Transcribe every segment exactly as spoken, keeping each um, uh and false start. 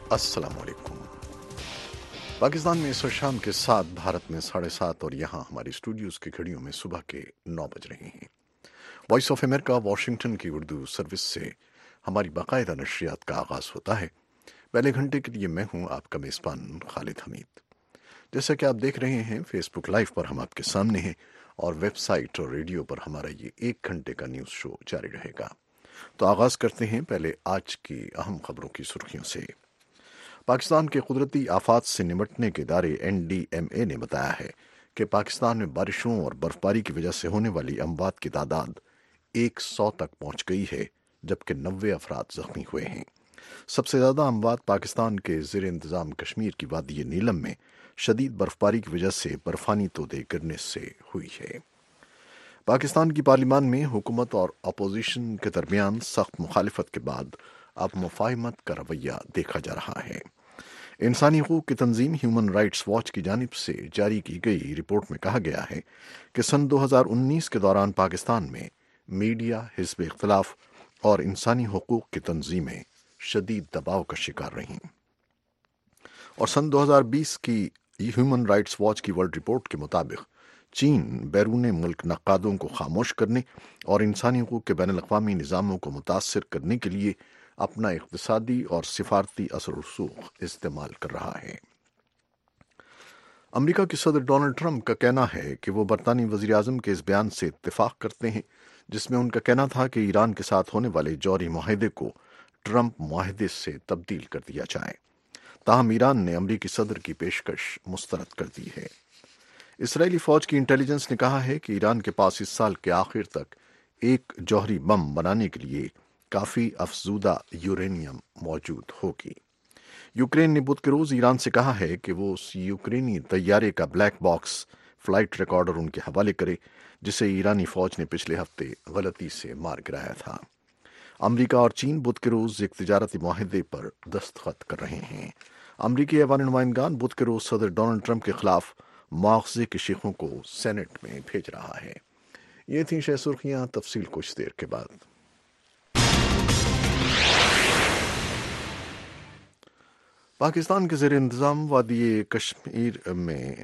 अस्सलाम वालेकुम। पाकिस्तान में इस वक्त शाम के सात, भारत में साढ़े सात और यहाँ हमारी स्टूडियोज़ की घड़ियों में सुबह के नौ बज रहे हैं। वॉइस ऑफ अमेरिका वाशिंगटन की उर्दू सर्विस से हमारी बाकायदा नशरियात का आगाज़ होता है। पहले घंटे के लिए मैं हूँ आपका मेज़बान खालिद हमीद। जैसा कि आप देख रहे हैं, फेसबुक लाइव पर हम आपके सामने हैं और वेबसाइट और रेडियो पर हमारा ये एक घंटे का न्यूज़ शो जारी रहेगा। तो आगाज़ करते हैं पहले आज की अहम खबरों की सुर्खियों से। पाकिस्तान के कुदरती आफात से निपटने के इदारे एन डी एम ए ने बताया है कि पाकिस्तान में बारिशों और बर्फबारी की वजह से होने वाली अमवात की तादाद एक सौ तक पहुंच गई है, जबकि नब्बे अफराद जख्मी हुए हैं। सबसे ज़्यादा अमवात पाकिस्तान के ज़ेर इंतज़ाम कश्मीर की वादी नीलम में शदीद बर्फबारी की वजह से बर्फानी तोदे गिरने से हुई है। पाकिस्तान की पार्लियामान में हुकूमत और अपोजिशन के दरमियान सख्त मुखालिफत के बाद अब मुफाहमत का रवैया देखा जा रहा है। इंसानी हकूक़ की तंजीम ह्यूमन राइट्स वॉच की जानिब से जारी की गई रिपोर्ट में कहा गया है कि सन दो हज़ार उन्नीस के दौरान पाकिस्तान में मीडिया, हिज़्ब इख्तिलाफ और इंसानी हकूक़ की तंजीमें शदीद दबाव का शिकार रहीं। और सन दो हज़ार बीस की ह्यूमन राइट्स वॉच की वर्ल्ड रिपोर्ट के मुताबिक चीन बैरून मुल्क नक्कादों को खामोश करने और इंसानी हकूक़ के बैन अल-अक़वामी निज़ामों को मुतासर करने के लिए अपना इक़्तिसादी और सिफारती असर रसूख इस्तेमाल कर रहा है। अमरीका के सदर डोनाल्ड ट्रंप का कहना है कि वो बरतानी वज़ीर आज़म के इस बयान से इत्तेफाक करते हैं जिसमें उनका कहना था कि ईरान के साथ होने वाले जौहरी मुआहदे को ट्रंप मुआहदे से तब्दील कर दिया जाए। ताहम ईरान ने अमरीकी सदर की पेशकश मुस्तरद कर दी है। इसराइली फ़ौज की इंटेलिजेंस ने कहा है कि ईरान के पास इस साल के आखिर तक एक जौहरी बम बनाने के लिए काफ़ी अफजूदा यूरेनियम मौजूद होगी। यूक्रेन ने बुध के रोज़ ईरान से कहा है कि वो उस यूक्रेनी तैयारे का ब्लैक बॉक्स फ्लाइट रिकॉर्डर उनके हवाले करे जिसे ईरानी फ़ौज ने पिछले हफ्ते गलती से मार गिराया था। अमरीका और चीन बुध के रोज़ एक तिजारती मुआहदे पर दस्तखत कर रहे हैं। अमरीकी ऐवान नुमाइंदगान बुध के रोज़ सदर डोनाल्ड ट्रंप के खिलाफ मुआवजे के शेखों को सेनेट में भेज रहा है। ये थी शह सुर्खियाँ, तफसील कुछ देर के बाद। पाकिस्तान के ज़ेर इंतज़ाम वादी कश्मीर में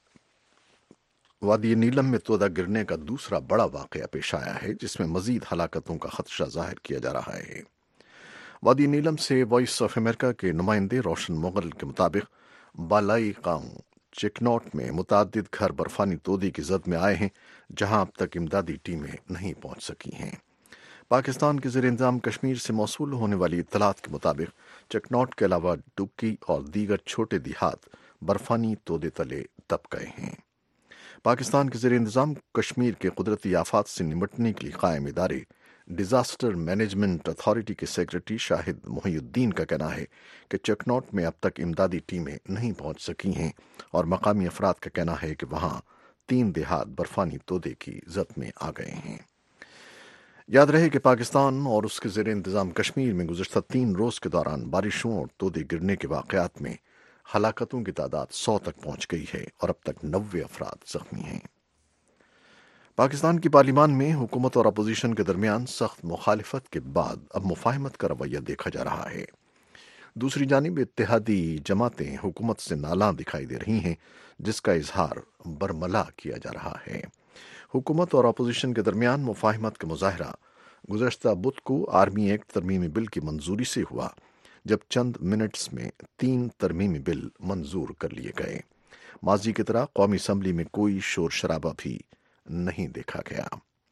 वादी नीलम में तोदा गिरने का दूसरा बड़ा वाक़या पेश आया है जिसमें मज़ीद हलाकतों का खदशा ज़ाहिर किया जा रहा है। वादी नीलम से वॉइस ऑफ अमेरिका के नुमाइंदे रोशन मुगल के मुताबिक बालाई गांव चिकनौट में मुतादिद घर बर्फानी तोदी की जद में आए हैं जहां अब तक इमदादी टीमें नहीं पहुंच सकी हैं। पाकिस्तान के ज़ेर इंतज़ाम कश्मीर से मौसूल होने वाली इत्तलात के मुताबिक चिकनौट के अलावा डुक्की और दीगर छोटे देहात बर्फानी तोदे तले दब गए हैं। पाकिस्तान के ज़ेर इंतज़ाम कश्मीर के कुदरती आफात से निपटने के लिए कायम इदारे डिजास्टर मैनेजमेंट अथॉरिटी के सेक्रेटरी शाहिद मोहिउद्दीन का कहना है कि चिकनौट में अब तक इमदादी टीमें नहीं पहुंच सकी हैं और मकामी अफराद का कहना है कि वहां तीन देहात बर्फानी तोदे की जद में आ गए हैं। याद रहे कि पाकिस्तान और उसके ज़ेर इंतज़ाम कश्मीर में गुज़श्ता तीन रोज़ के दौरान बारिशों और तोदे गिरने के वाक़यात में हलाकतों की तादाद सौ तक पहुंच गई है और अब तक नब्बे अफराद जख्मी हैं। पाकिस्तान की पार्लियामान में हुकूमत और अपोजिशन के दरमियान सख्त मुखालिफत के बाद अब मुफाहमत का रवैया देखा जा रहा है। दूसरी जानिब इत्तेहादी जमातें हुकूमत से नालां दिखाई दे रही हैं जिसका इजहार बरमला किया जा रहा है। हुकूमत और अपोजिशन के दरमियान मुफाहमत का मुजाहरा गुज़श्ता बुध को आर्मी एक्ट तरमीमी बिल की मंजूरी से हुआ जब चंद मिनट्स में तीन तरमीमी बिल मंजूर कर लिए गए। माजी की तरह कौमी असम्बली में कोई शोर शराबा भी नहीं देखा गया।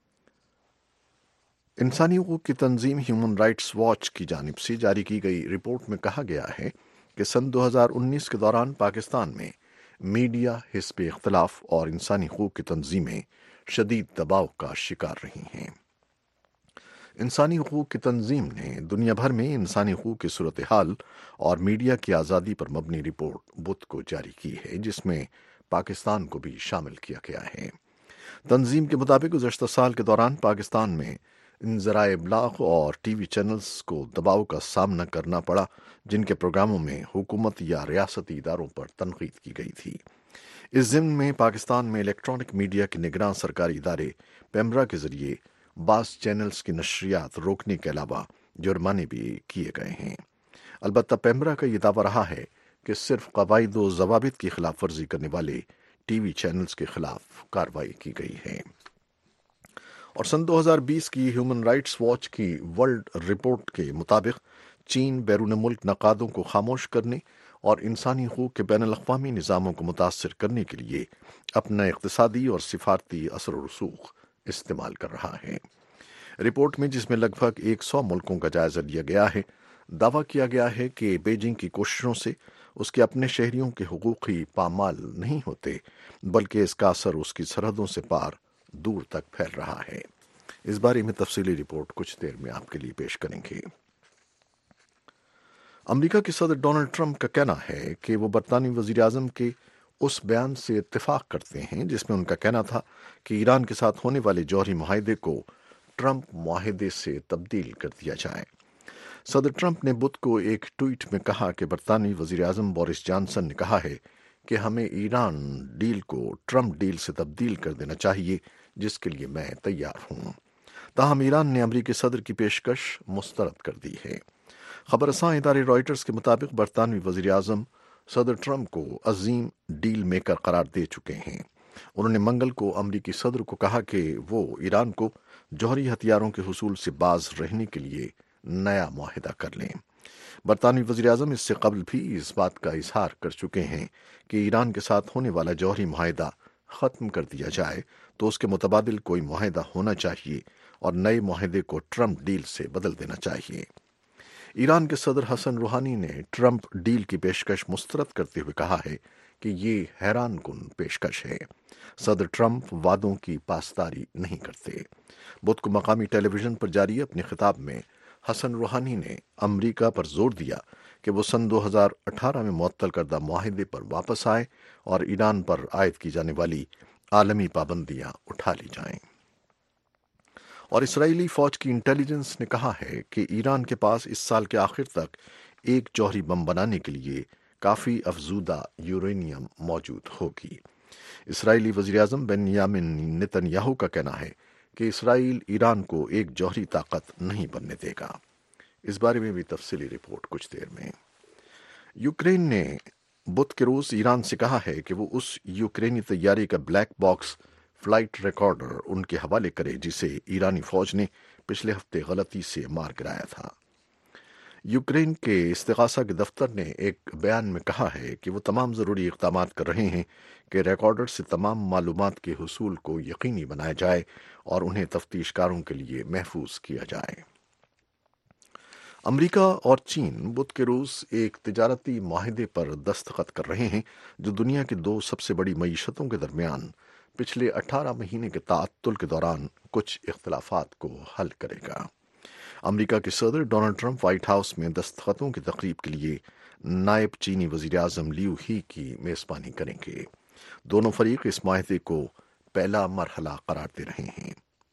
इंसानी हकूक़ की तंजीम ह्यूमन राइट्स वॉच की जानिब से जारी की गई रिपोर्ट में कहा गया है कि सन दो हज़ार उन्नीस के दौरान पाकिस्तान में मीडिया, हिज़्ब इख्तिलाफ और इंसानी हकूक़ की तंजीमें शदीद दबाव का शिकार रही हैं। इंसानी हकूक़ की तंजीम ने दुनिया भर में इंसानी हकूक़ की सूरत हाल और मीडिया की आज़ादी पर मबनी रिपोर्ट बुध को जारी की है जिसमें पाकिस्तान को भी शामिल किया गया है। तंजीम के मुताबिक गुज़श्ता साल के दौरान पाकिस्तान में इन ज़राए इब्लाग और टीवी चैनल्स को दबाव का सामना करना पड़ा जिनके प्रोग्रामों में हुकूमत या रियासती इदारों पर तनकीद की गई थी। इस ज़िम्न में पाकिस्तान में इलेक्ट्रॉनिक मीडिया के निगरान सरकारी इदारे पेमरा के ज़रिए बास चैनल्स की नशरियात रोकने के अलावा जुर्माने भी किए गए हैं। البتہ پیمرا کا یہ دعویٰ رہا ہے کہ صرف قواعد و ضوابط کی خلاف ورزی کرنے والے ٹی وی چینلز کے خلاف کارروائی کی گئی ہے۔ اور سن دو ہزار بیس کی ہیومن رائٹس واچ کی ورلڈ رپورٹ کے مطابق چین بیرون ملک نقادوں کو خاموش کرنے اور انسانی حقوق کے بین الاقوامی نظاموں کو متاثر کرنے کے لیے اپنا اقتصادی اور سفارتی اثر و رسوخ استعمال کر رہا ہے۔ رپورٹ میں، جس میں لگ بھگ ایک سو ملکوں کا جائزہ لیا گیا ہے، دعویٰ کیا گیا ہے کہ بیجنگ کی کوششوں سے اس کے اپنے شہریوں کے حقوق ہی پامال نہیں ہوتے، بلکہ اس کا اثر اس کی سرحدوں سے پار دور تک پھیل رہا ہے۔ اس بارے میں تفصیلی رپورٹ کچھ دیر میں آپ کے لیے پیش کریں گے۔ امریکہ کے صدر ڈونلڈ ٹرمپ کا کہنا ہے کہ وہ برطانوی وزیر اعظم کے اس بیان سے اتفاق کرتے ہیں جس میں ان کا کہنا تھا کہ ایران کے ساتھ ہونے والے جوہری معاہدے کو ٹرمپ معاہدے سے تبدیل کر دیا جائے۔ صدر ٹرمپ نے بدھ کو ایک ٹویٹ میں کہا کہ برطانوی وزیر اعظم بورس جانسن نے کہا ہے کہ ہمیں ایران ڈیل کو ٹرمپ ڈیل سے تبدیل کر دینا چاہیے، جس کے لیے میں تیار ہوں۔ تاہم ایران نے امریکی صدر کی پیشکش مسترد کر دی ہے۔ خبر رساں ادارے رائٹرز کے مطابق برطانوی وزیر اعظم صدر ٹرمپ کو عظیم ڈیل میکر قرار دے چکے ہیں۔ انہوں نے منگل کو امریکی صدر کو کہا کہ وہ ایران کو جوہری ہتھیاروں کے حصول سے باز رہنے کے لیے نیا معاہدہ کر لیں۔ برطانوی وزیر اعظم اس سے قبل بھی اس بات کا اظہار کر چکے ہیں کہ ایران کے ساتھ ہونے والا جوہری معاہدہ ختم کر دیا جائے تو اس کے متبادل کوئی معاہدہ ہونا چاہیے اور نئے معاہدے کو ٹرمپ ڈیل سے بدل دینا چاہیے۔ ایران کے صدر حسن روحانی نے ٹرمپ ڈیل کی پیشکش مسترد کرتے ہوئے کہا ہے کہ یہ حیران کن پیشکش ہے۔ صدر ٹرمپ وعدوں کی پاسداری نہیں کرتے۔ بدھ کو مقامی ٹیلی ویژن پر جاری اپنے خطاب میں حسن روحانی نے امریکہ پر زور دیا کہ وہ سن دو ہزار اٹھارہ میں معطل کردہ معاہدے پر واپس آئے اور ایران پر عائد کی جانے والی عالمی پابندیاں اٹھا لی جائیں۔ اور اسرائیلی فوج کی انٹیلیجنس نے کہا ہے کہ ایران کے پاس اس سال کے آخر تک ایک جوہری بم بنانے کے لیے کافی افزودہ یورینیم موجود ہوگی۔ اسرائیلی وزیر اعظم بنیامین نتن یاہو کا کہنا ہے کہ اسرائیل ایران کو ایک جوہری طاقت نہیں بننے دے گا۔ اس بارے میں بھی تفصیلی رپورٹ کچھ دیر میں۔ یوکرین نے بدھ کے روز ایران سے کہا ہے کہ وہ اس یوکرینی طیارے کا بلیک باکس فلائٹ ریکارڈر ان کے حوالے کرے جسے ایرانی فوج نے پچھلے ہفتے غلطی سے مار گرایا تھا۔ یوکرین کے استغاثہ کے دفتر نے ایک بیان میں کہا ہے کہ وہ تمام ضروری اقدامات کر رہے ہیں کہ ریکارڈر سے تمام معلومات کے حصول کو یقینی بنایا جائے اور انہیں تفتیش کاروں کے لیے محفوظ کیا جائے۔ امریکہ اور چین بدھ کے روز ایک تجارتی معاہدے پر دستخط کر رہے ہیں جو دنیا کی دو سب سے بڑی معیشتوں کے درمیان پچھلے اٹھارہ مہینے کے تعطل کے دوران کچھ اختلافات کو حل کرے گا۔ امریکہ کے صدر ڈونلڈ ٹرمپ وائٹ ہاؤس میں دستخطوں کی تقریب کے لیے نائب چینی وزیر اعظم لیو ہی کی میزبانی کریں گے۔ دونوں فریق اس معاہدے کو پہلا مرحلہ قرار دے رہے ہیں۔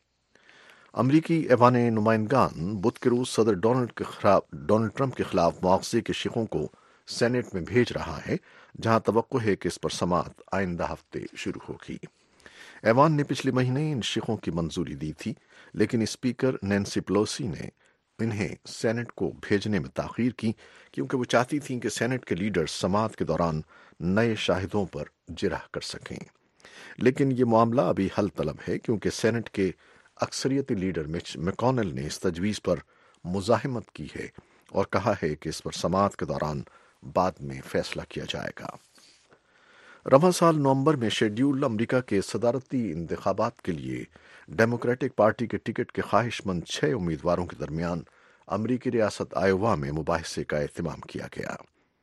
امریکی ایوان نمائندگان بدھ کے روز صدر ڈونلڈ کے خلاف ڈونلڈ ٹرمپ کے خلاف مواخذے کے شقوں کو سینٹ میں بھیج رہا ہے، جہاں توقع ہے کہ اس پر سماعت آئندہ ہفتے شروع ہوگی۔ ایوان نے پچھلے مہینے ان شقوں کی منظوری دی تھی، لیکن اسپیکر نینسی پیلوسی نے انہیں سینٹ کو بھیجنے میں تاخیر کی کیونکہ وہ چاہتی تھیں کہ سینٹ کے لیڈر سماعت کے دوران نئے شاہدوں پر جرح کر سکیں۔ لیکن یہ معاملہ ابھی حل طلب ہے کیونکہ سینٹ کے اکثریتی لیڈر مچ میکونل نے اس تجویز پر مزاحمت کی ہے اور کہا ہے کہ اس پر سماعت کے دوران بعد میں فیصلہ کیا جائے گا۔ رواں سال نومبر میں شیڈیول امریکہ کے صدارتی انتخابات کے لیے ڈیموکریٹک پارٹی کے ٹکٹ کے خواہش مند چھ امیدواروں کے درمیان امریکی ریاست آئیوا میں مباحثے کا اہتمام کیا گیا۔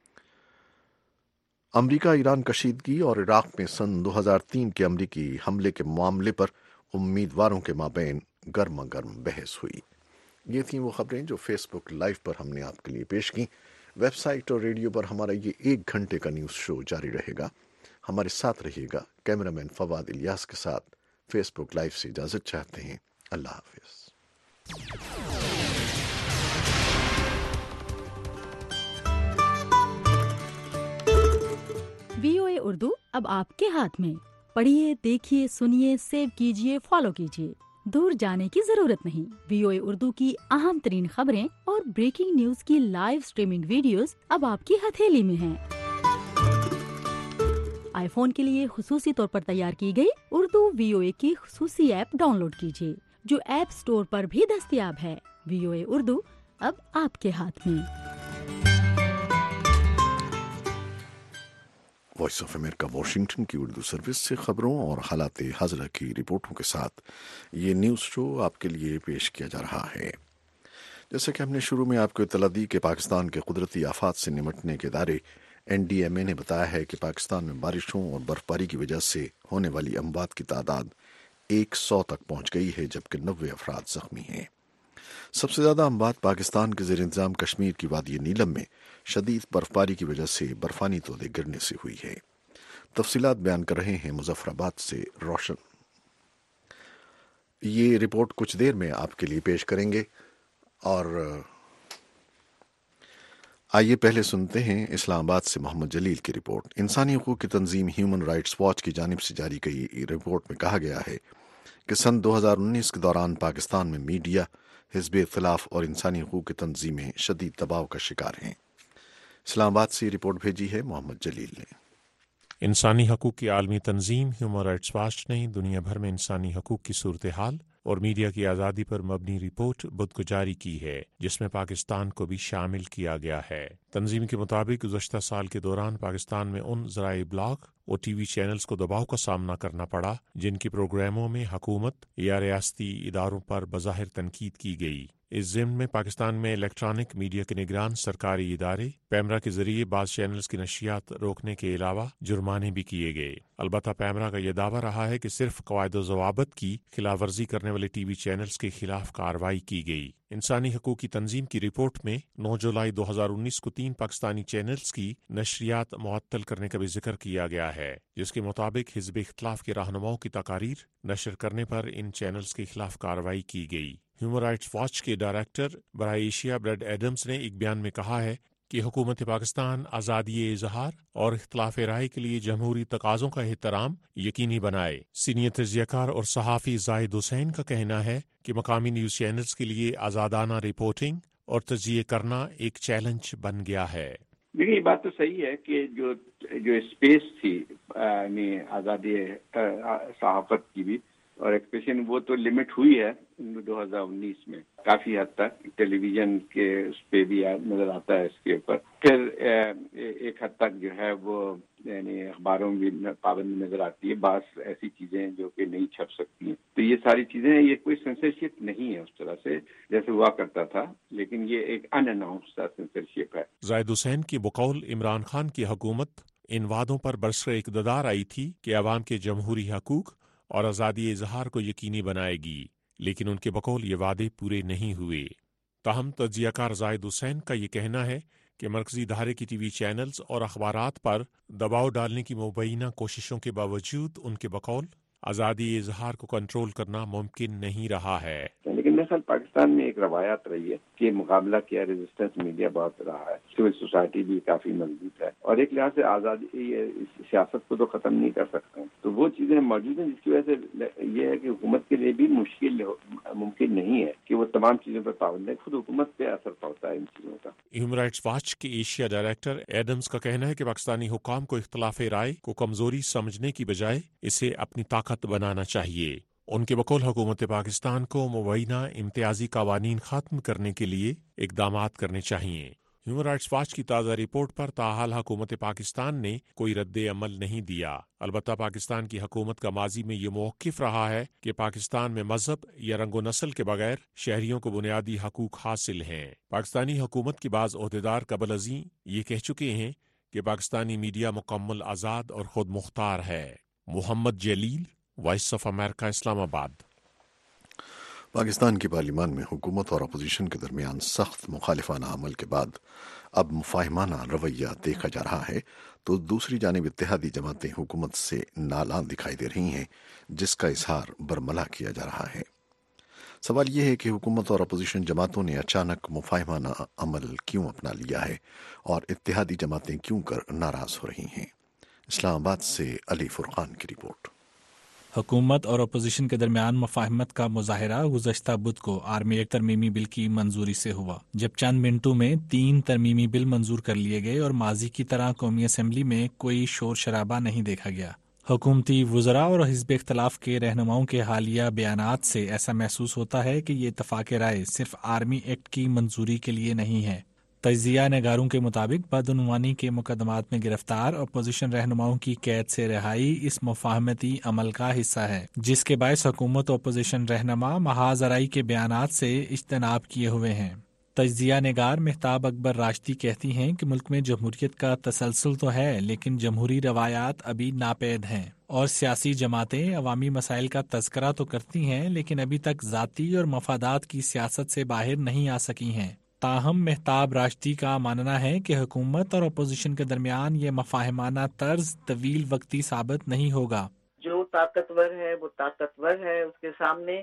امریکہ ایران کشیدگی اور عراق میں سن دو ہزار تین کے امریکی حملے کے معاملے پر امیدواروں کے مابین گرما گرم بحث ہوئی۔ یہ تھیں وہ خبریں جو فیس بک لائیو پر ہم نے آپ کے لیے پیش کی۔ ویب سائٹ اور ریڈیو پر ہمارا یہ ایک گھنٹے کا نیوز شو جاری رہے گا۔ ہمارے ساتھ رہیے گا۔ کیمرہ مین فواد الیاس کے ساتھ فیس بک لائیو سے اجازت چاہتے ہیں۔ اللہ حافظ۔ وی او اے اردو اب آپ کے ہاتھ میں۔ پڑھیے، دیکھیے، سنیے، سیو کیجیے، فالو کیجیے۔ دور جانے کی ضرورت نہیں۔ وی او اے اردو کی اہم ترین خبریں اور بریکنگ نیوز کی لائیو سٹریمنگ ویڈیوز اب آپ کی ہتھیلی میں ہیں۔ آئی فون کے لیے خصوصی طور پر تیار کی گئی اردو وی او اے کی خصوصی ایپ ڈاؤن لوڈ کیجیے، جو ایپ سٹور پر بھی دستیاب ہے۔ وی او اے اردو اب آپ کے ہاتھ میں۔ وائس آف امریکہ واشنگٹن کی اردو سروس سے خبروں اور حالات حاضرہ کی رپورٹوں کے ساتھ یہ نیوز شو آپ کے لیے پیش کیا جا رہا ہے۔ جیسا کہ ہم نے شروع میں آپ کو اطلاع دی کہ پاکستان کے قدرتی آفات سے نمٹنے کے ادارے این ڈی ایم اے نے بتایا ہے کہ پاکستان میں بارشوں اور برف باری کی وجہ سے ہونے والی اموات کی تعداد ایک سو تک پہنچ گئی ہے، جبکہ نوے افراد زخمی ہیں۔ سب سے زیادہ اموات پاکستان کے زیر انتظام کشمیر کی وادی نیلم میں شدید برف باری کی وجہ سے برفانی تودے گرنے سے ہوئی ہے۔ تفصیلات بیان کر رہے ہیں مظفر آباد سے روشن۔ یہ رپورٹ کچھ دیر میں آپ کے لیے پیش کریں گے، اور آئیے پہلے سنتے ہیں اسلام آباد سے محمد جلیل کی رپورٹ۔ انسانی حقوق کی تنظیم ہیومن رائٹس واچ کی جانب سے جاری کی رپورٹ میں کہا گیا ہے کہ سن دو ہزار انیس کے دوران پاکستان میں میڈیا، حزب اختلاف اور انسانی حقوق کی تنظیمیں شدید دباؤ کا شکار ہیں۔ اسلام آباد سے رپورٹ بھیجی ہے محمد جلیل نے۔ انسانی حقوق کی عالمی تنظیم ہیومن رائٹس واچ نے دنیا بھر میں انسانی حقوق کی صورتحال اور میڈیا کی آزادی پر مبنی رپورٹ بدھ کو جاری کی ہے، جس میں پاکستان کو بھی شامل کیا گیا ہے۔ تنظیم کے مطابق گزشتہ سال کے دوران پاکستان میں ان ذرائع ابلاغ اور ٹی وی چینلز کو دباؤ کا سامنا کرنا پڑا جن کی پروگراموں میں حکومت یا ریاستی اداروں پر بظاہر تنقید کی گئی۔ اس ضمن میں پاکستان میں الیکٹرانک میڈیا کے نگران سرکاری ادارے پیمرا کے ذریعے بعض چینلز کی نشریات روکنے کے علاوہ جرمانے بھی کیے گئے۔ البتہ پیمرا کا یہ دعویٰ رہا ہے کہ صرف قواعد و ضوابط کی خلاف ورزی کرنے والے ٹی وی چینلز کے خلاف کارروائی کی گئی۔ انسانی حقوق کی تنظیم کی رپورٹ میں نو جولائی دو ہزار انیس کو تین پاکستانی چینلز کی نشریات معطل کرنے کا بھی ذکر کیا گیا ہے، جس کے مطابق حزب اختلاف کے رہنماؤں کی تقاریر نشر کرنے پر ان چینلز کے خلاف کارروائی کی گئی۔ ہیومن رائٹس واچ کے ڈائریکٹر برائے ایشیا بریڈ ایڈمز نے ایک بیان میں کہا ہے کہ حکومت پاکستان آزادی اظہار اور اختلاف رائے کے لیے جمہوری تقاضوں کا احترام یقینی بنائے۔ سینئر تجزیہ کار اور صحافی زاہد حسین کا کہنا ہے کہ مقامی نیوز چینلز کے لیے آزادانہ رپورٹنگ اور تجزیہ کرنا ایک چیلنج بن گیا ہے۔ دیکھیے، یہ بات تو صحیح ہے کہ جو جو اسپیس تھی یعنی آزادی صحافت کی بھی اور ایکسپریشن، وہ تو لمٹ ہوئی ہے دو ہزار انیس میں کافی حد تک۔ ٹیلی ویژن کے اس پہ بھی نظر آتا ہے اس کے اوپر۔ پھر ایک حد تک جو ہے وہ یعنی اخباروں میں بھی پابندی نظر آتی ہے، بعض ایسی چیزیں جو کہ نہیں چھپ سکتی ہیں۔ تو یہ ساری چیزیں، یہ کوئی سینسرشپ نہیں ہے اس طرح سے جیسے ہوا کرتا تھا، لیکن یہ ایک ان اناؤنسڈ سینسرشپ ہے۔ زاہد حسین کی بقول عمران خان کی حکومت ان وعدوں پر برسر اقتدار آئی تھی کہ عوام کے جمہوری حقوق اور آزادی اظہار کو یقینی بنائے گی، لیکن ان کے بقول یہ وعدے پورے نہیں ہوئے۔ تاہم تجزیہ کار زاہد حسین کا یہ کہنا ہے کہ مرکزی دھارے کی ٹی وی چینلز اور اخبارات پر دباؤ ڈالنے کی مبینہ کوششوں کے باوجود ان کے بقول آزادی اظہار کو کنٹرول کرنا ممکن نہیں رہا ہے۔ لیکن دراصل پاکستان میں ایک روایات رہی ہے کہ مقابلہ کیا ریزسٹنس میڈیا بہت رہا ہے، سول سوسائٹی بھی کافی مضبوط ہے، اور ایک لحاظ سے آزادی سیاست کو تو ختم نہیں کر سکتے۔ تو وہ چیزیں موجود ہیں جس کی وجہ سے یہ ہے کہ حکومت کے لیے بھی مشکل ممکن نہیں ہے کہ وہ تمام چیزوں پر پابند ہے، خود حکومت پہ اثر پڑتا ہے ان چیزوں کا۔ ہیومن رائٹس واچ کے ایشیا ڈائریکٹر ایڈمز کا کہنا ہے کہ پاکستانی حکام کو اختلاف رائے کو کمزوری سمجھنے کی بجائے اسے اپنی طاقت بنانا چاہیے۔ ان کے بقول حکومت پاکستان کو مبینہ امتیازی قوانین ختم کرنے کے لیے اقدامات کرنے چاہیے۔ ہیومن رائٹس واچ کی تازہ رپورٹ پر تاحال حکومت پاکستان نے کوئی رد عمل نہیں دیا۔ البتہ پاکستان کی حکومت کا ماضی میں یہ موقف رہا ہے کہ پاکستان میں مذہب یا رنگ و نسل کے بغیر شہریوں کو بنیادی حقوق حاصل ہیں۔ پاکستانی حکومت کے بعض عہدیدار قبل ازیں یہ کہہ چکے ہیں کہ پاکستانی میڈیا مکمل آزاد اور خود مختار ہے۔ محمد جلیل، وائس آف امریکہ، اسلام آباد۔ پاکستان کی پارلیمان میں حکومت اور اپوزیشن کے درمیان سخت مخالفانہ عمل کے بعد اب مفاہمانہ رویہ دیکھا جا رہا ہے، تو دوسری جانب اتحادی جماعتیں حکومت سے نالاں دکھائی دے رہی ہیں، جس کا اظہار برملا کیا جا رہا ہے۔ سوال یہ ہے کہ حکومت اور اپوزیشن جماعتوں نے اچانک مفاہمانہ عمل کیوں اپنا لیا ہے اور اتحادی جماعتیں کیوں کر ناراض ہو رہی ہیں۔ اسلام آباد سے علی فرقان کی رپورٹ۔ حکومت اور اپوزیشن کے درمیان مفاہمت کا مظاہرہ گزشتہ بدھ کو آرمی ایک ترمیمی بل کی منظوری سے ہوا، جب چند منٹوں میں تین ترمیمی بل منظور کر لیے گئے اور ماضی کی طرح قومی اسمبلی میں کوئی شور شرابہ نہیں دیکھا گیا۔ حکومتی وزراء اور حزب اختلاف کے رہنماؤں کے حالیہ بیانات سے ایسا محسوس ہوتا ہے کہ یہ اتفاق رائے صرف آرمی ایکٹ کی منظوری کے لیے نہیں ہے۔ تجزیہ نگاروں کے مطابق بدعنوانی کے مقدمات میں گرفتار اپوزیشن رہنماؤں کی قید سے رہائی اس مفاہمتی عمل کا حصہ ہے، جس کے باعث حکومت و اپوزیشن رہنما محاذ آرائی کے بیانات سے اجتناب کیے ہوئے ہیں۔ تجزیہ نگار مہتاب اکبر راشدی کہتی ہیں کہ ملک میں جمہوریت کا تسلسل تو ہے، لیکن جمہوری روایات ابھی ناپید ہیں، اور سیاسی جماعتیں عوامی مسائل کا تذکرہ تو کرتی ہیں لیکن ابھی تک ذاتی اور مفادات کی سیاست سے باہر نہیں آ سکی ہیں۔ تاہم مہتاب راشدی کا ماننا ہے کہ حکومت اور اپوزیشن کے درمیان یہ مفاہمانہ طرز طویل وقتی ثابت نہیں ہوگا۔ جو طاقتور ہے وہ طاقتور ہے، اس کے سامنے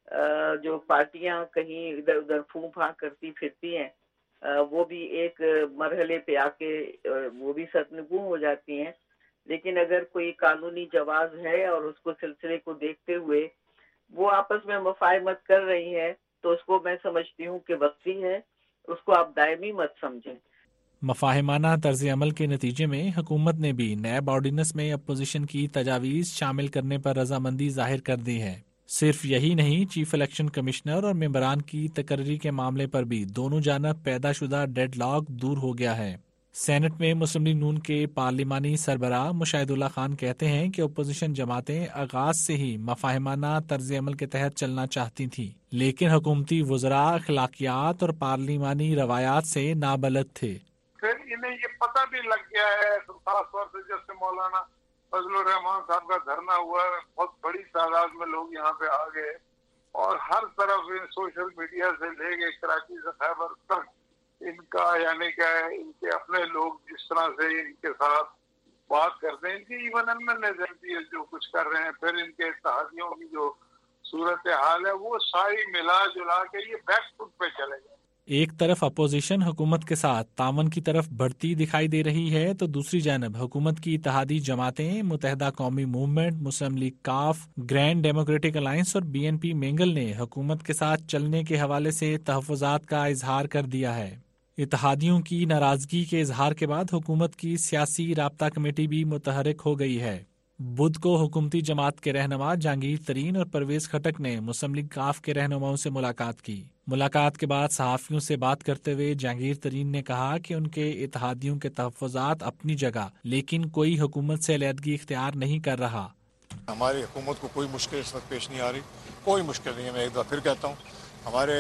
جو پارٹیاں کہیں ادھر ادھر پھوں پھاں کرتی پھرتی ہیں وہ بھی ایک مرحلے پہ آ کے وہ بھی سرنگوں ہو جاتی ہیں، لیکن اگر کوئی قانونی جواز ہے اور اس کو سلسلے کو دیکھتے ہوئے وہ آپس میں مفاہمت کر رہی ہیں تو اس کو میں سمجھتی ہوں کہ وقتی ہے، اس کو آپ دائمی مت سمجھیں۔ مفاہمانہ طرز عمل کے نتیجے میں حکومت نے بھی نیب آرڈیننس میں اپوزیشن کی تجاویز شامل کرنے پر رضامندی ظاہر کر دی ہے۔ صرف یہی نہیں، چیف الیکشن کمشنر اور ممبران کی تقرری کے معاملے پر بھی دونوں جانب پیدا شدہ ڈیڈ لاک دور ہو گیا ہے۔ سینٹ میں مسلم لیگ نون کے پارلیمانی سربراہ مشاہد اللہ خان کہتے ہیں کہ اپوزیشن جماعتیں آغاز سے ہی مفاہمانہ طرز عمل کے تحت چلنا چاہتی تھیں، لیکن حکومتی وزراء اخلاقیات اور پارلیمانی روایات سے نابلد تھے۔ پھر انہیں یہ پتہ بھی لگ گیا ہے، خاص طور سے جب سے مولانا فضل الرحمان صاحب کا دھرنا ہوا، بہت بڑی تعداد میں لوگ یہاں پہ آ گئے اور ہر طرف سوشل میڈیا سے لے کے کراچی سے خیبر تک ان کا یعنی کہ ان کے اپنے لوگ جس طرح سے ان کے ساتھ بات کرتے ہیں، ان کی ایون ان میں نظر جو کچھ کر رہے ہیں، پھر ان کے اتحادیوں کی جو صورت حال ہے وہ ساری ملا جلا کے یہ بیک فٹ پہ چلے گئے۔ ایک طرف اپوزیشن حکومت کے ساتھ تعاون کی طرف بڑھتی دکھائی دے رہی ہے تو دوسری جانب حکومت کی اتحادی جماعتیں متحدہ قومی موومنٹ، مسلم لیگ کاف، گرینڈ ڈیموکریٹک الائنس اور بی این پی مینگل نے حکومت کے ساتھ چلنے کے حوالے سے تحفظات کا اظہار کر دیا ہے۔ اتحادیوں کی ناراضگی کے اظہار کے بعد حکومت کی سیاسی رابطہ کمیٹی بھی متحرک ہو گئی ہے۔ بدھ کو حکومتی جماعت کے رہنما جہانگیر ترین اور پرویز خٹک نے مسلم لیگ کاف کے رہنماؤں سے ملاقات کی۔ ملاقات کے بعد صحافیوں سے بات کرتے ہوئے جہانگیر ترین نے کہا کہ ان کے اتحادیوں کے تحفظات اپنی جگہ، لیکن کوئی حکومت سے علیحدگی اختیار نہیں کر رہا۔ ہماری حکومت کو کوئی مشکل اس وقت پیش نہیں آ رہی، کوئی مشکل نہیں ہے۔ میں ایک دفعہ پھر کہتا ہوں، ہمارے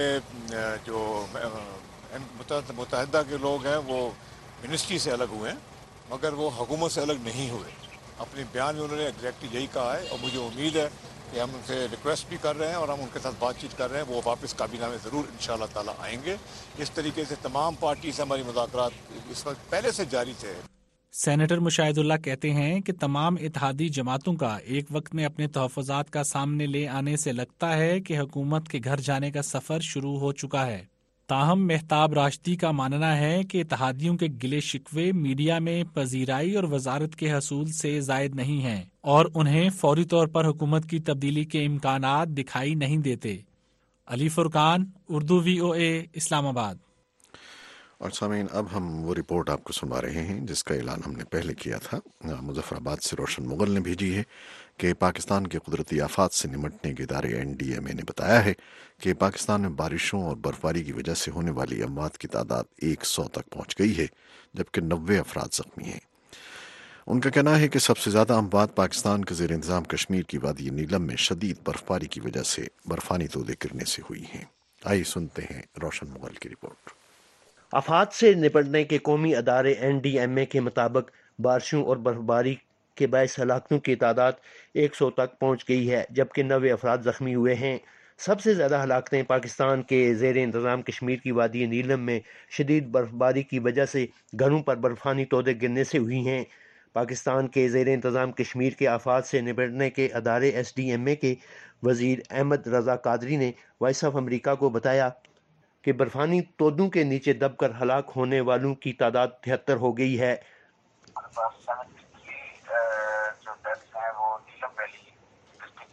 جو متحدہ کے لوگ ہیں وہ منسٹری سے الگ ہوئے ہیں مگر وہ حکومت سے الگ نہیں ہوئے۔ اپنے بیان میں انہوں نے ایگزیکٹلی یہی کہا ہے اور مجھے امید ہے کہ ہم ان سے ریکویسٹ بھی کر رہے ہیں اور ہم ان کے ساتھ بات چیت کر رہے ہیں، وہ واپس کابینہ میں ضرور انشاءاللہ تعالیٰ آئیں گے۔ اس طریقے سے تمام پارٹی سے ہماری مذاکرات اس وقت پہلے سے جاری تھے۔ سینیٹر مشاہد اللہ کہتے ہیں کہ تمام اتحادی جماعتوں کا ایک وقت میں اپنے تحفظات کا سامنے لے آنے سے لگتا ہے کہ حکومت کے گھر جانے کا سفر شروع ہو چکا ہے۔ تاہم مہتاب راشدی کا ماننا ہے کہ اتحادیوں کے گلے شکوے میڈیا میں پذیرائی اور وزارت کے حصول سے زائد نہیں ہیں اور انہیں فوری طور پر حکومت کی تبدیلی کے امکانات دکھائی نہیں دیتے۔ علی فرقان، اردو وی او اے، اسلام آباد۔ اور سامعین، اب ہم وہ رپورٹ آپ کو سنوا رہے ہیں جس کا اعلان ہم نے پہلے کیا تھا۔ مظفر آباد سے روشن مغل نے بھیجی ہے کہ پاکستان کے قدرتی آفات سے نمٹنے کے ادارے این ڈی ایم اے نے بتایا ہے کہ پاکستان میں بارشوں اور برفباری کی وجہ سے ہونے والی اموات کی تعداد ایک سو تک پہنچ گئی ہے، جبکہ نوے افراد زخمی ہیں۔ ان کا کہنا ہے کہ سب سے زیادہ اموات پاکستان کے زیر انتظام کشمیر کی وادی نیلم میں شدید برفباری کی وجہ سے برفانی تودے گرنے سے ہوئی ہیں۔ آئیے سنتے ہیں روشن مغل کی رپورٹ۔ آفات سے نپٹنے کے قومی ادارے این ڈی ایم اے کے مطابق بارشوں اور برفباری کے باعث ہلاکتوں کی تعداد ایک سو تک پہنچ گئی ہے، جبکہ نوے افراد زخمی ہوئے ہیں۔ سب سے زیادہ ہلاکتیں پاکستان کے زیر انتظام کشمیر کی وادی نیلم میں شدید برفباری کی وجہ سے گھروں پر برفانی تودے گرنے سے ہوئی ہیں۔ پاکستان کے زیر انتظام کشمیر کے آفات سے نپٹنے کے ادارے ایس ڈی ایم اے کے وزیر احمد رضا قادری نے وائس آف امریکہ کو بتایا کہ برفانی تودوں کے نیچے دب کر ہلاک ہونے والوں کی تعداد تہتر ہو گئی ہے۔ جو ڈیتھس ہیں وہ نیلم ویلی ڈسٹرکٹ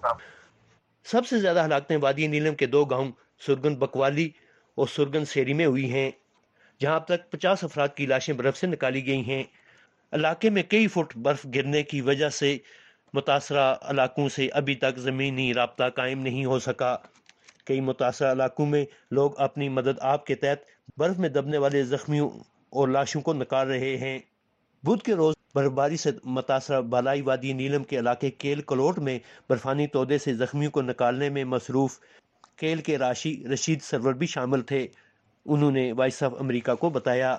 سب سے زیادہ ہلاکتیں وادی نیلم کے دو گاؤں سرگن بکوالی اور سرگن سیری میں ہوئی ہیں، جہاں اب تک پچاس افراد کی لاشیں برف سے نکالی گئی ہیں۔ علاقے میں کئی فٹ برف گرنے کی وجہ سے متاثرہ علاقوں سے ابھی تک زمینی رابطہ قائم نہیں ہو سکا۔ کئی متاثرہ علاقوں میں لوگ اپنی مدد آپ کے تحت برف میں دبنے والے زخمیوں اور لاشوں کو نکال رہے ہیں۔ بدھ کے روز برفباری سے متاثرہ بالائی وادی نیلم کے علاقے کیل کلوٹ میں برفانی تودے سے زخمیوں کو نکالنے میں مصروف کیل کے راشی رشید سرور بھی شامل تھے۔ انہوں نے وائس آف امریکہ کو بتایا،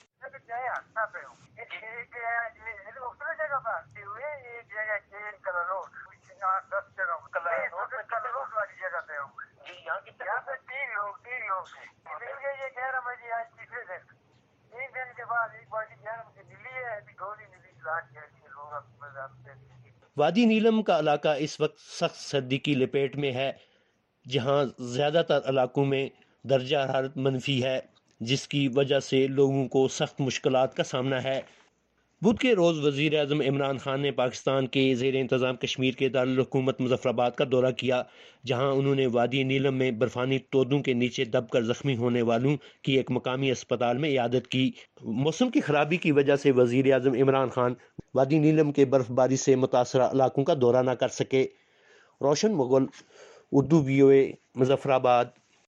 وادی نیلم کا علاقہ اس وقت سخت سردی کی لپیٹ میں ہے، جہاں زیادہ تر علاقوں میں درجہ حرارت منفی ہے، جس کی وجہ سے لوگوں کو سخت مشکلات کا سامنا ہے۔ بدھ کے روز وزیر اعظم عمران خان نے پاکستان کے زیر انتظام کشمیر کے دارالحکومت مظفر آباد کا دورہ کیا، جہاں انہوں نے وادی نیلم میں برفانی تودوں کے نیچے دب کر زخمی ہونے والوں کی ایک مقامی اسپتال میں عیادت کی۔ موسم کی خرابی کی وجہ سے وزیر اعظم عمران خان وادی نیلم کے برف باری سے متاثرہ علاقوں کا دورہ نہ کر سکے۔ روشن مغل، اردو وی او اے، مظفر آباد۔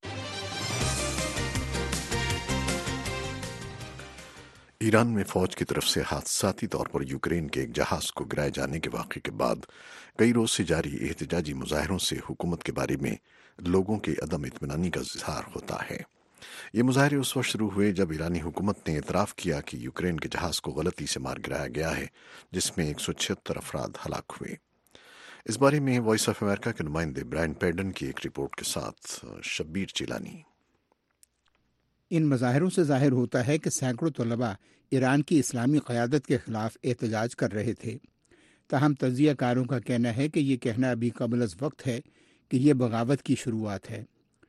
ایران میں فوج کی طرف سے حادثاتی طور پر یوکرین کے ایک جہاز کو گرائے جانے کے واقعے کے بعد کئی روز سے جاری احتجاجی مظاہروں سے حکومت کے بارے میں لوگوں کے عدم اطمینانی کا اظہار ہوتا ہے۔ یہ مظاہرے اس وقت شروع ہوئے جب ایرانی حکومت نے اعتراف کیا کہ یوکرین کے جہاز کو غلطی سے مار گرایا گیا ہے، جس میں ایک سو چھہتر افراد ہلاک ہوئے۔ اس بارے میں وائس آف امریکہ کے نمائندے برائن پیڈن کی ایک رپورٹ کے ساتھ شبیر چیلانی۔ ان مظاہروں سے ظاہر ہوتا ہے کہ سینکڑوں طلباء ایران کی اسلامی قیادت کے خلاف احتجاج کر رہے تھے۔ تاہم تجزیہ کاروں کا کہنا ہے کہ یہ کہنا ابھی قبل از وقت ہے کہ یہ بغاوت کی شروعات ہے۔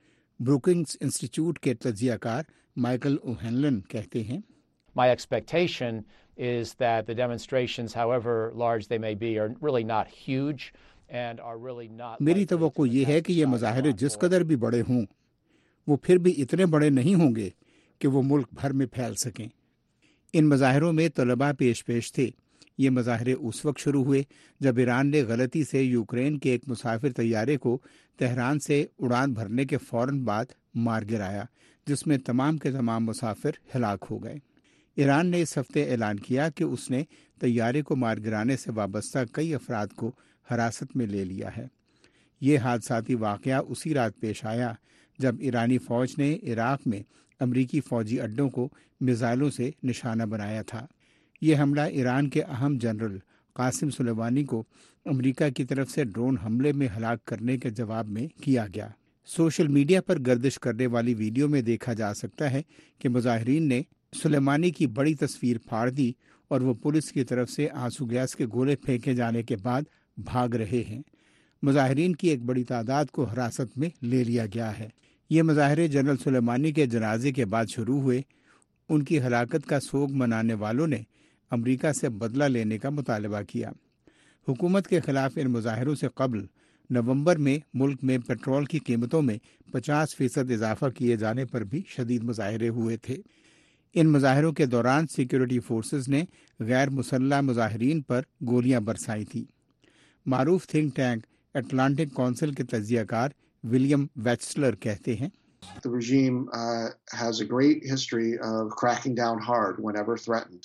بروکنگز انسٹیٹیوٹ کے تجزیہ کار مائیکل اوہنلن کہتے ہیں، My expectation is that the demonstrations, however large they may be, are really not huge and are really not. میری توقع یہ ہے کہ یہ مظاہرے جس قدر بھی بڑے ہوں، وہ پھر بھی اتنے بڑے نہیں ہوں گے کہ وہ ملک بھر میں پھیل سکیں۔ ان مظاہروں میں طلباء پیش پیش تھے۔ یہ مظاہرے اس وقت شروع ہوئے جب ایران نے غلطی سے یوکرین کے ایک مسافر طیارے کو تہران سے اڑان بھرنے کے فوراً بعد مار گرایا، جس میں تمام کے تمام مسافر ہلاک ہو گئے۔ ایران نے اس ہفتے اعلان کیا کہ اس نے طیارے کو مار گرانے سے وابستہ کئی افراد کو حراست میں لے لیا ہے۔ یہ حادثاتی واقعہ اسی رات پیش آیا جب ایرانی فوج نے عراق میں امریکی فوجی اڈوں کو میزائلوں سے نشانہ بنایا تھا۔ یہ حملہ ایران کے اہم جنرل قاسم سلیمانی کو امریکہ کی طرف سے ڈرون حملے میں ہلاک کرنے کے جواب میں کیا گیا۔ سوشل میڈیا پر گردش کرنے والی ویڈیو میں دیکھا جا سکتا ہے کہ مظاہرین نے سلیمانی کی بڑی تصویر پھاڑ دی اور وہ پولیس کی طرف سے آنسو گیس کے گولے پھینکے جانے کے بعد بھاگ رہے ہیں۔ مظاہرین کی ایک بڑی تعداد کو حراست میں لے لیا گیا ہے۔ یہ مظاہرے جنرل سلیمانی کے جنازے کے بعد شروع ہوئے۔ ان کی ہلاکت کا سوگ منانے والوں نے امریکہ سے بدلہ لینے کا مطالبہ کیا۔ حکومت کے خلاف ان مظاہروں سے قبل نومبر میں ملک میں پیٹرول کی قیمتوں میں پچاس فیصد اضافہ کیے جانے پر بھی شدید مظاہرے ہوئے تھے۔ ان مظاہروں کے دوران سیکیورٹی فورسز نے غیر مسلح مظاہرین پر گولیاں برسائی تھیں۔ معروف تھنک ٹینک اٹلانٹک کونسل کے تجزیہ کار ولیم ویچسلر کہتے ہیں، The regime uh, has a great history of cracking down hard whenever threatened.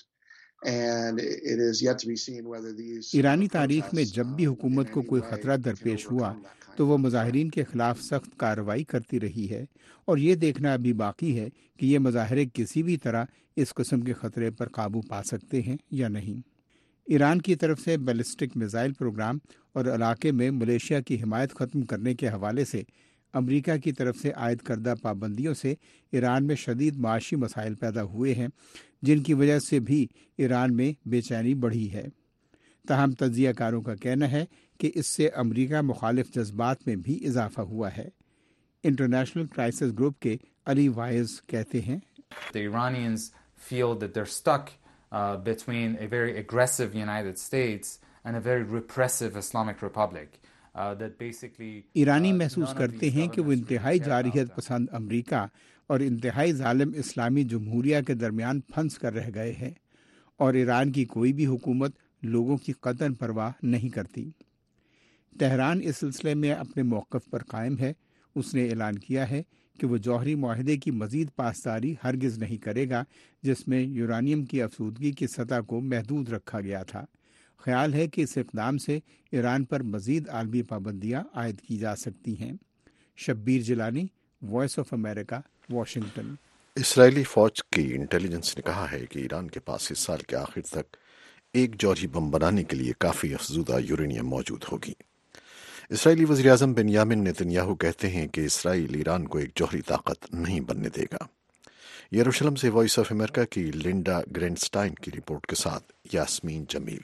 And it is yet to be seen whether these ایرانی تاریخ میں جب بھی حکومت کو کوئی خطرہ درپیش ہوا تو وہ مظاہرین کے خلاف سخت کارروائی کرتی رہی ہے، اور یہ دیکھنا ابھی باقی ہے کہ یہ مظاہرے کسی بھی طرح اس قسم کے خطرے پر قابو پا سکتے ہیں یا نہیں۔ ایران کی طرف سے بیلسٹک میزائل پروگرام اور علاقے میں ملیشیا کی حمایت ختم کرنے کے حوالے سے امریکہ کی طرف سے عائد کردہ پابندیوں سے ایران میں شدید معاشی مسائل پیدا ہوئے ہیں، جن کی وجہ سے بھی ایران میں بے چینی بڑھی ہے۔ تاہم تجزیہ کاروں کا کہنا ہے کہ اس سے امریکہ مخالف جذبات میں بھی اضافہ ہوا ہے۔ انٹرنیشنل کرائسس گروپ کے علی وائز کہتے ہیں، The Iranians feel that they're stuck uh, between a very aggressive United States and a very repressive Islamic Republic. ایرانی محسوس کرتے ہیں کہ وہ انتہائی جارحیت پسند امریکہ اور انتہائی ظالم اسلامی جمہوریہ کے درمیان پھنس کر رہ گئے ہیں، اور ایران کی کوئی بھی حکومت لوگوں کی قطعاً پرواہ نہیں کرتی۔ تہران اس سلسلے میں اپنے موقف پر قائم ہے۔ اس نے اعلان کیا ہے کہ وہ جوہری معاہدے کی مزید پاسداری ہرگز نہیں کرے گا جس میں یورانیم کی افزودگی کی سطح کو محدود رکھا گیا تھا۔ خیال ہے کہ اس اقدام سے ایران پر مزید عالمی پابندیاں عائد کی جا سکتی ہیں۔ Shabbir Jilani, Voice of America, Washington. اسرائیلی فوج کی انٹیلیجنس نے کہا ہے کہ ایران کے پاس اس سال کے آخر تک ایک جوہری بم بنانے کے لیے کافی افزودہ یورینیم موجود ہوگی۔ اسرائیلی وزیراعظم بنیامن نیتن یاہو کہتے ہیں کہ اسرائیل ایران کو ایک جوہری طاقت نہیں بننے دے گا۔ یروشلم سے وائس آف امریکہ کی لنڈا گرینسٹائن کی رپورٹ کے ساتھ یاسمین جمیل۔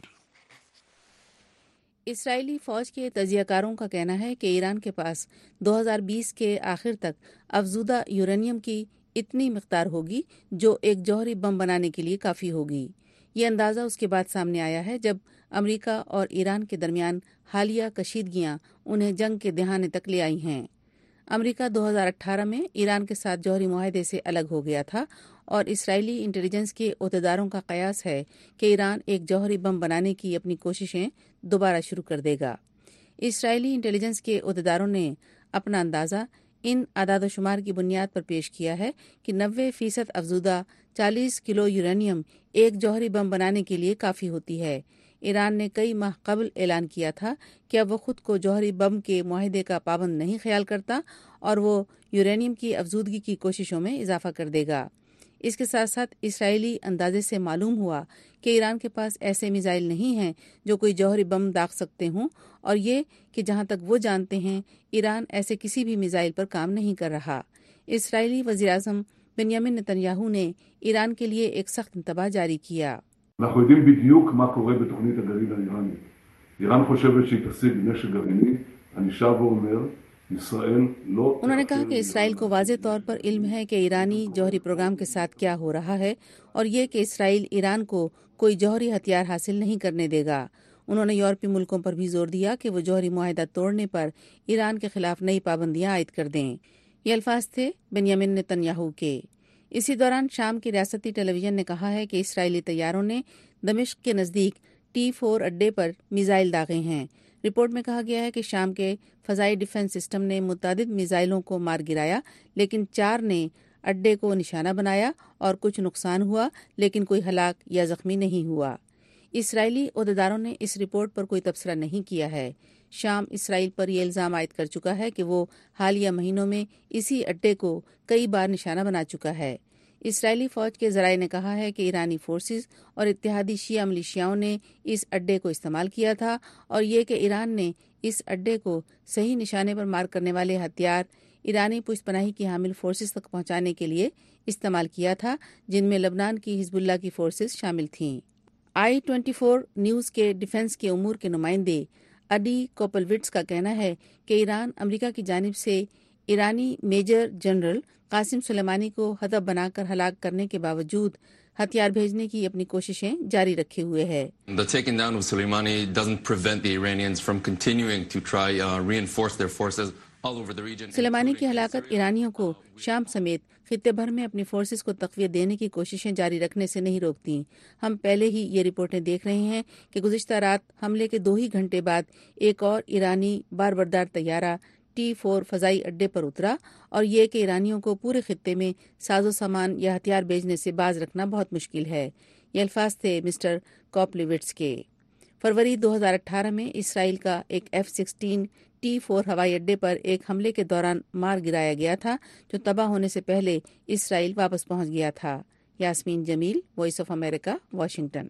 اسرائیلی فوج کے تجزیہ کاروں کا کہنا ہے کہ ایران کے پاس دو ہزار بیس کے آخر تک افزودہ یورینیم کی اتنی مقدار ہوگی جو ایک جوہری بم بنانے کے لیے کافی ہوگی۔ یہ اندازہ اس کے بعد سامنے آیا ہے جب امریکہ اور ایران کے درمیان حالیہ کشیدگیاں انہیں جنگ کے دہانے تک لے آئی ہیں۔ امریکہ دو ہزار اٹھارہ میں ایران کے ساتھ جوہری معاہدے سے الگ ہو گیا تھا، اور اسرائیلی انٹیلیجنس کے عہدیداروں کا قیاس ہے کہ ایران ایک جوہری بم بنانے کی اپنی کوششیں دوبارہ شروع کر دے گا۔ اسرائیلی انٹیلیجنس کے عہدیداروں نے اپنا اندازہ ان اعداد و شمار کی بنیاد پر پیش کیا ہے کہ نوے فیصد افزودہ چالیس کلو یورینیم ایک جوہری بم بنانے کے لیے کافی ہوتی ہے۔ ایران نے کئی ماہ قبل اعلان کیا تھا کہ اب وہ خود کو جوہری بم کے معاہدے کا پابند نہیں خیال کرتا اور وہ یورینیم کی افزودگی کی کوششوں میں اضافہ کر دے گا۔ اس کے ساتھ ساتھ اسرائیلی اندازے سے معلوم ہوا کہ ایران کے پاس ایسے میزائل نہیں ہیں جو کوئی جوہری بم داغ سکتے ہوں، اور یہ کہ جہاں تک وہ جانتے ہیں ایران ایسے کسی بھی میزائل پر کام نہیں کر رہا۔ اسرائیلی وزیراعظم بنیامن نتن یاہو نے ایران کے لیے ایک سخت انتباہ جاری کیا۔ אנחנו יודעים בדיוק מה קורה בתוכנית הגרעין האיראנית. איראן חושבת שהיא תשיג נשק גרעיני, אני שב ואומר, ישראל לא... انہوں نے کہا کہ اسرائیل کو واضح طور پر علم ہے کہ ایرانی جوہری پروگرام کے ساتھ کیا ہو رہا ہے، اور یہ کہ اسرائیل ایران کو کوئی جوہری ہتھیار حاصل نہیں کرنے دے گا۔ انہوں نے یورپی ملکوں پر بھی زور دیا کہ وہ جوہری معاہدہ توڑنے پر ایران کے خلاف نئی پابندیاں عائد کر دیں۔ یہ الفاظ تھے بنیامن نیتن یاہو کے۔ اسی دوران شام کی ریاستی ٹیلی ویژن نے کہا ہے کہ اسرائیلی طیاروں نے دمشق کے نزدیک ٹی فور اڈے پر میزائل داغے ہیں۔ رپورٹ میں کہا گیا ہے کہ شام کے فضائی ڈیفنس سسٹم نے متعدد میزائلوں کو مار گرایا، لیکن چار نے اڈے کو نشانہ بنایا اور کچھ نقصان ہوا، لیکن کوئی ہلاک یا زخمی نہیں ہوا۔ اسرائیلی عہدیداروں نے اس رپورٹ پر کوئی تبصرہ نہیں کیا ہے۔ شام اسرائیل پر یہ الزام عائد کر چکا ہے کہ وہ حالیہ مہینوں میں اسی اڈے کو کئی بار نشانہ بنا چکا ہے۔ اسرائیلی فوج کے ذرائع نے کہا ہے کہ ایرانی فورسز اور اتحادی شیعہ ملیشیاؤں نے اس اڈے کو استعمال کیا تھا، اور یہ کہ ایران نے اس اڈے کو صحیح نشانے پر مار کرنے والے ہتھیار ایرانی پشت پناہی کی حامل فورسز تک پہنچانے کے لیے استعمال کیا تھا، جن میں لبنان کی حزب اللہ کی فورسز شامل تھیں۔ آئی ٹوئنٹی فور نیوز کے ڈیفنس کے امور کے نمائندے اڈی کوپلوٹس کا کہنا ہے کہ ایران امریکہ کی جانب سے ایرانی میجر جنرل قاسم سلیمانی کو ہدف بنا کر ہلاک کرنے کے باوجود ہتھیار بھیجنے کی اپنی کوششیں جاری رکھے ہوئے ہے۔ The taking down of Soleimani doesn't prevent the Iranians from continuing to try uh, reinforce their forces all over the region. سلیمانی کی ہلاکت ایرانیوں کو شام سمیت خطے بھر میں اپنی فورسز کو تقویت دینے کی کوششیں جاری رکھنے سے نہیں روکتی۔ ہم پہلے ہی یہ رپورٹیں دیکھ رہے ہیں کہ گزشتہ رات حملے کے دو ہی گھنٹے بعد ایک اور ایرانی بار بردار طیارہ ٹی فور فضائی اڈے پر اترا، اور یہ کہ ایرانیوں کو پورے خطے میں ساز و سامان یا ہتھیار بھیجنے سے باز رکھنا بہت مشکل ہے۔ یہ الفاظ تھے مسٹر کوپلیوٹس کے۔ فروری دو ہزار اٹھارہ میں اسرائیل کا ایک ایف سکسٹین ٹی فور ہوائی اڈے پر ایک حملے کے دوران مار گرایا گیا تھا، جو تباہ ہونے سے پہلے اسرائیل واپس پہنچ گیا تھا۔ Yasmin Jamil, Voice of America, Washington.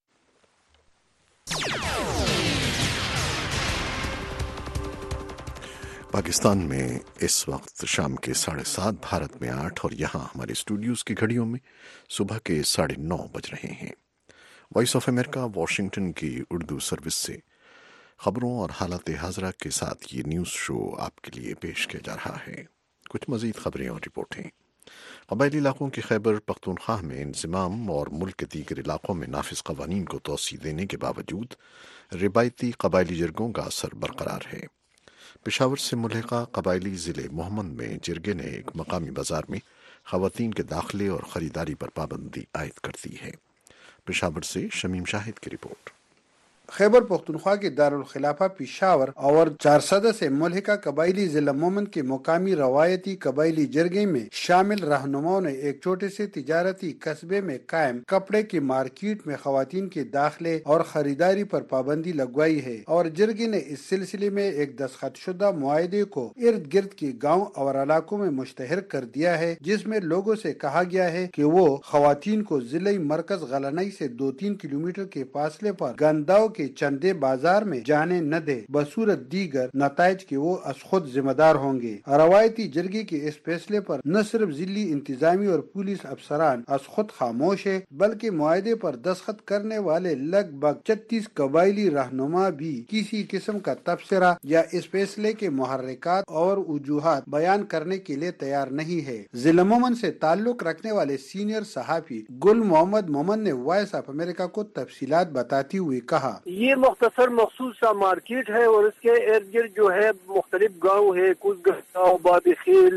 Pakistan میں اس وقت شام کے ساڑھے سات، بھارت میں آٹھ، اور یہاں ہمارے اسٹوڈیوز کی گھڑیوں میں صبح کے ساڑھے نو بج رہے ہیں۔ وائس آف امریکہ واشنگٹن کی اردو سروس سے خبروں اور حالات حاضرہ کے ساتھ یہ نیوز شو آپ کے لیے پیش کیا جا رہا ہے۔ کچھ مزید خبریں اور رپورٹیں۔ قبائلی علاقوں کی خیبر پختونخوا میں انضمام اور ملک کے دیگر علاقوں میں نافذ قوانین کو توسیع دینے کے باوجود روایتی قبائلی جرگوں کا اثر برقرار ہے۔ पेशावर से मुल्हिका कबायली ज़िले मोहम्मद में जिरगे ने एक मकामी बाजार में ख़वातीन के दाखिले और ख़रीदारी पर पाबंदी आयद कर दी है। पेशावर से शमीम शाहिद की रिपोर्ट। खैबर पख्तूनख्वा के दारुल खिलाफा पेशावर और चार सदस्य मुल्हिका कबायली जिला मोमन के मुकामी रवायती कबायली जरगे में शामिल रहनुमाओं ने एक छोटे से तिजारती कस्बे में कायम कपड़े की मार्केट में खवातीन के दाखिले और खरीदारी पर पाबंदी लगवाई है और जरगे ने इस सिलसिले में एक दस्तखतशुदा मुआहदे को इर्द गिर्द के गाँव और इलाकों में मुश्तहर कर दिया है, जिसमें लोगों से कहा गया है कि वो खवातीन को जिले मरकज गलनई से दो तीन किलोमीटर के फासले पर गंदाव के चंदे बाजार में जाने न दे, बसूरत दीगर नताइज के वो अस खुद जिम्मेदार होंगे। रवायती जरगे के इस फैसले पर न सिर्फ जिली इंतजामी और पुलिस अफसरान अस खुद खामोश है, बल्कि मुआहदे पर दस्तखत करने वाले लगभग छत्तीस कबायली रहनुमा भी किसी किस्म का तबसरा या इस फैसले के मुहर्रिकात और वजूहात बयान करने के लिए तैयार नहीं है। जिला मोमन से ताल्लुक रखने वाले सीनियर सहाफी गुल मोहम्मद मोमन ने वॉइस ऑफ अमेरिका को तफसीलात बताते हुए कहा, ये मुख्तसर मखसूस सा मार्केट है और इसके इर्द गिर्द जो है मुख्तलिफ गाँव है, कुछ गाँव बाबीखेल,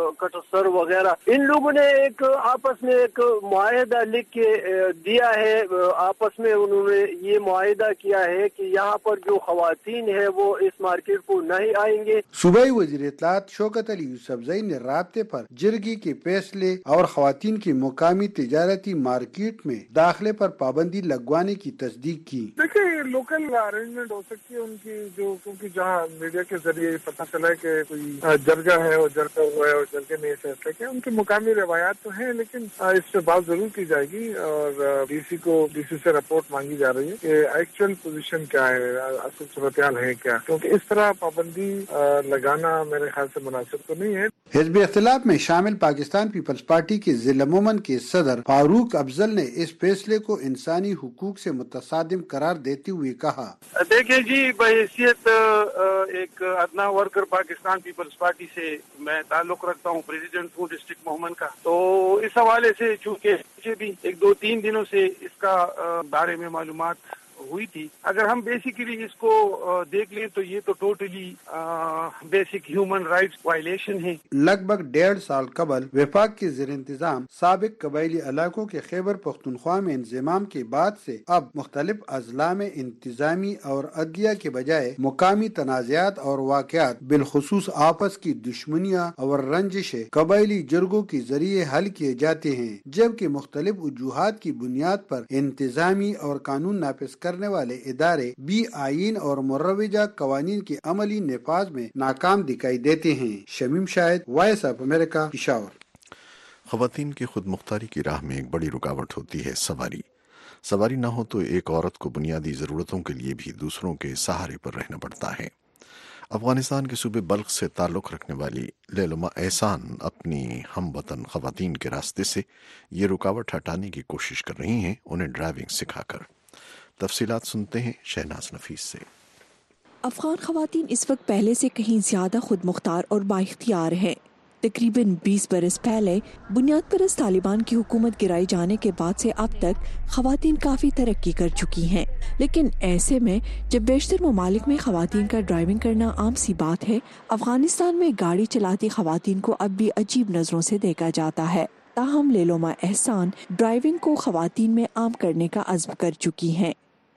कटसर वगैरह। इन लोगों ने एक आपस में एक मुआहदा लिख के दिया है, आपस में उन्होंने ये मुआहदा किया है कि यहाँ पर जो खवातीन है वो इस मार्केट को नहीं आएंगे। सूबाई वज़ीर इत्तलात शौकत अली यूसुफजई ने राब्ते पर जिरगी के फैसले और खवातीन की मुकामी तिजारती मार्केट में दाखिले पर पाबंदी लगवाने की तस्दीक की। देखिए लोकल अरेंजमेंट हो सकती है उनकी, जो क्योंकि जहाँ मीडिया के जरिए पता चला है कि कोई जरगा है और जरगा हुआ है और जरगे ने फैसला किया, उनकी मुकामी रवायात तो हैं, लेकिन इस पे बात जरूर की जाएगी और डीसी को डीसी से रिपोर्ट मांगी जा रही है कि एक्चुअल पोजीशन क्या है, असल सूरत-ए-हाल है क्या, क्योंकि इस तरह पाबंदी लगाना मेरे ख्याल से मुनासिब तो नहीं है। हिज़्ब इख्तिलाफ में शामिल पाकिस्तान पीपल्स पार्टी के जिला मोमन के सदर फारूक अफजल ने इस फैसले को इंसानी हुकूक से मुतसादिम करार देते हुए कहा, देखिए जी, बहैसियत एक अदना वर्कर पाकिस्तान पीपल्स पार्टी से मैं ताल्लुक रखता हूँ, प्रेसिडेंट हूँ डिस्ट्रिक्ट मोहम्मद का, तो इस हवाले से चूँकि मुझे भी एक दो तीन दिनों से इसका बारे में मालूमात हुई थी। अगर हम बेसिकली इसको देख लें तो ये तो totally basic human rights violation है। लगभग डेढ़ साल कबल वफाक के ज़ेर इंतजाम साबिक कबायली इलाकों के खैबर पख्तूनख्वा में इंजमाम के बाद से अब मुख्तलिफ अजला में इंतजामी और अदलिया के बजाय मुकामी तनाज़ात और वाक़यात बिलखुसूस आपस की दुश्मनियाँ और रंजिशें कबायली जरगों के जरिए हल किए जाते हैं, जबकि मुख्तलिफ वजूहात की बुनियाद पर इंतजामी और कानून नाफिज करने वाले इदारे भी आईन और मुरवजा कवानीन के अमली नफाज में नाकाम दिखाई देते हैं। Shamim Shahid, Voice of America, Peshawar. खवातीन की खुद मुख्तारी की राह में एक बड़ी रुकावट होती है सवारी। सवारी न हो तो एक औरत को बुनियादी ज़रूरतों के लिए भी दूसरों के सहारे पर रहना पड़ता है। अफगानिस्तान के सूबे बल्ख से ताल्लुक़ रखने वाली लैलुमा एहसान अपनी हम वतन खवातीन के रास्ते से ये रुकावट हटाने की कोशिश कर रही हैं, उन्हें ड्राइविंग सिखाकर। तफसीलात सुनते हैं शहनाज नफीस से। अफगान खवातीन इस वक्त पहले से कहीं ज्यादा खुद मुख्तार और बाइख्तियार हैं। तकरीबन बीस बरस पहले बुनियाद परस्त तालिबान की हुकूमत गिराए जाने के बाद से अब तक खवातीन काफ़ी तरक्की कर चुकी हैं, लेकिन ऐसे में जब बेशतर ममालिक में खवातीन का ड्राइविंग करना आम सी बात है, अफगानिस्तान में गाड़ी चलाती खवातीन को अब भी अजीब नज़रों से देखा जाता है। ताहम लैलुमा एहसान ड्राइविंग को खवातीन में आम करने का अज़्म कर चुकी हैं।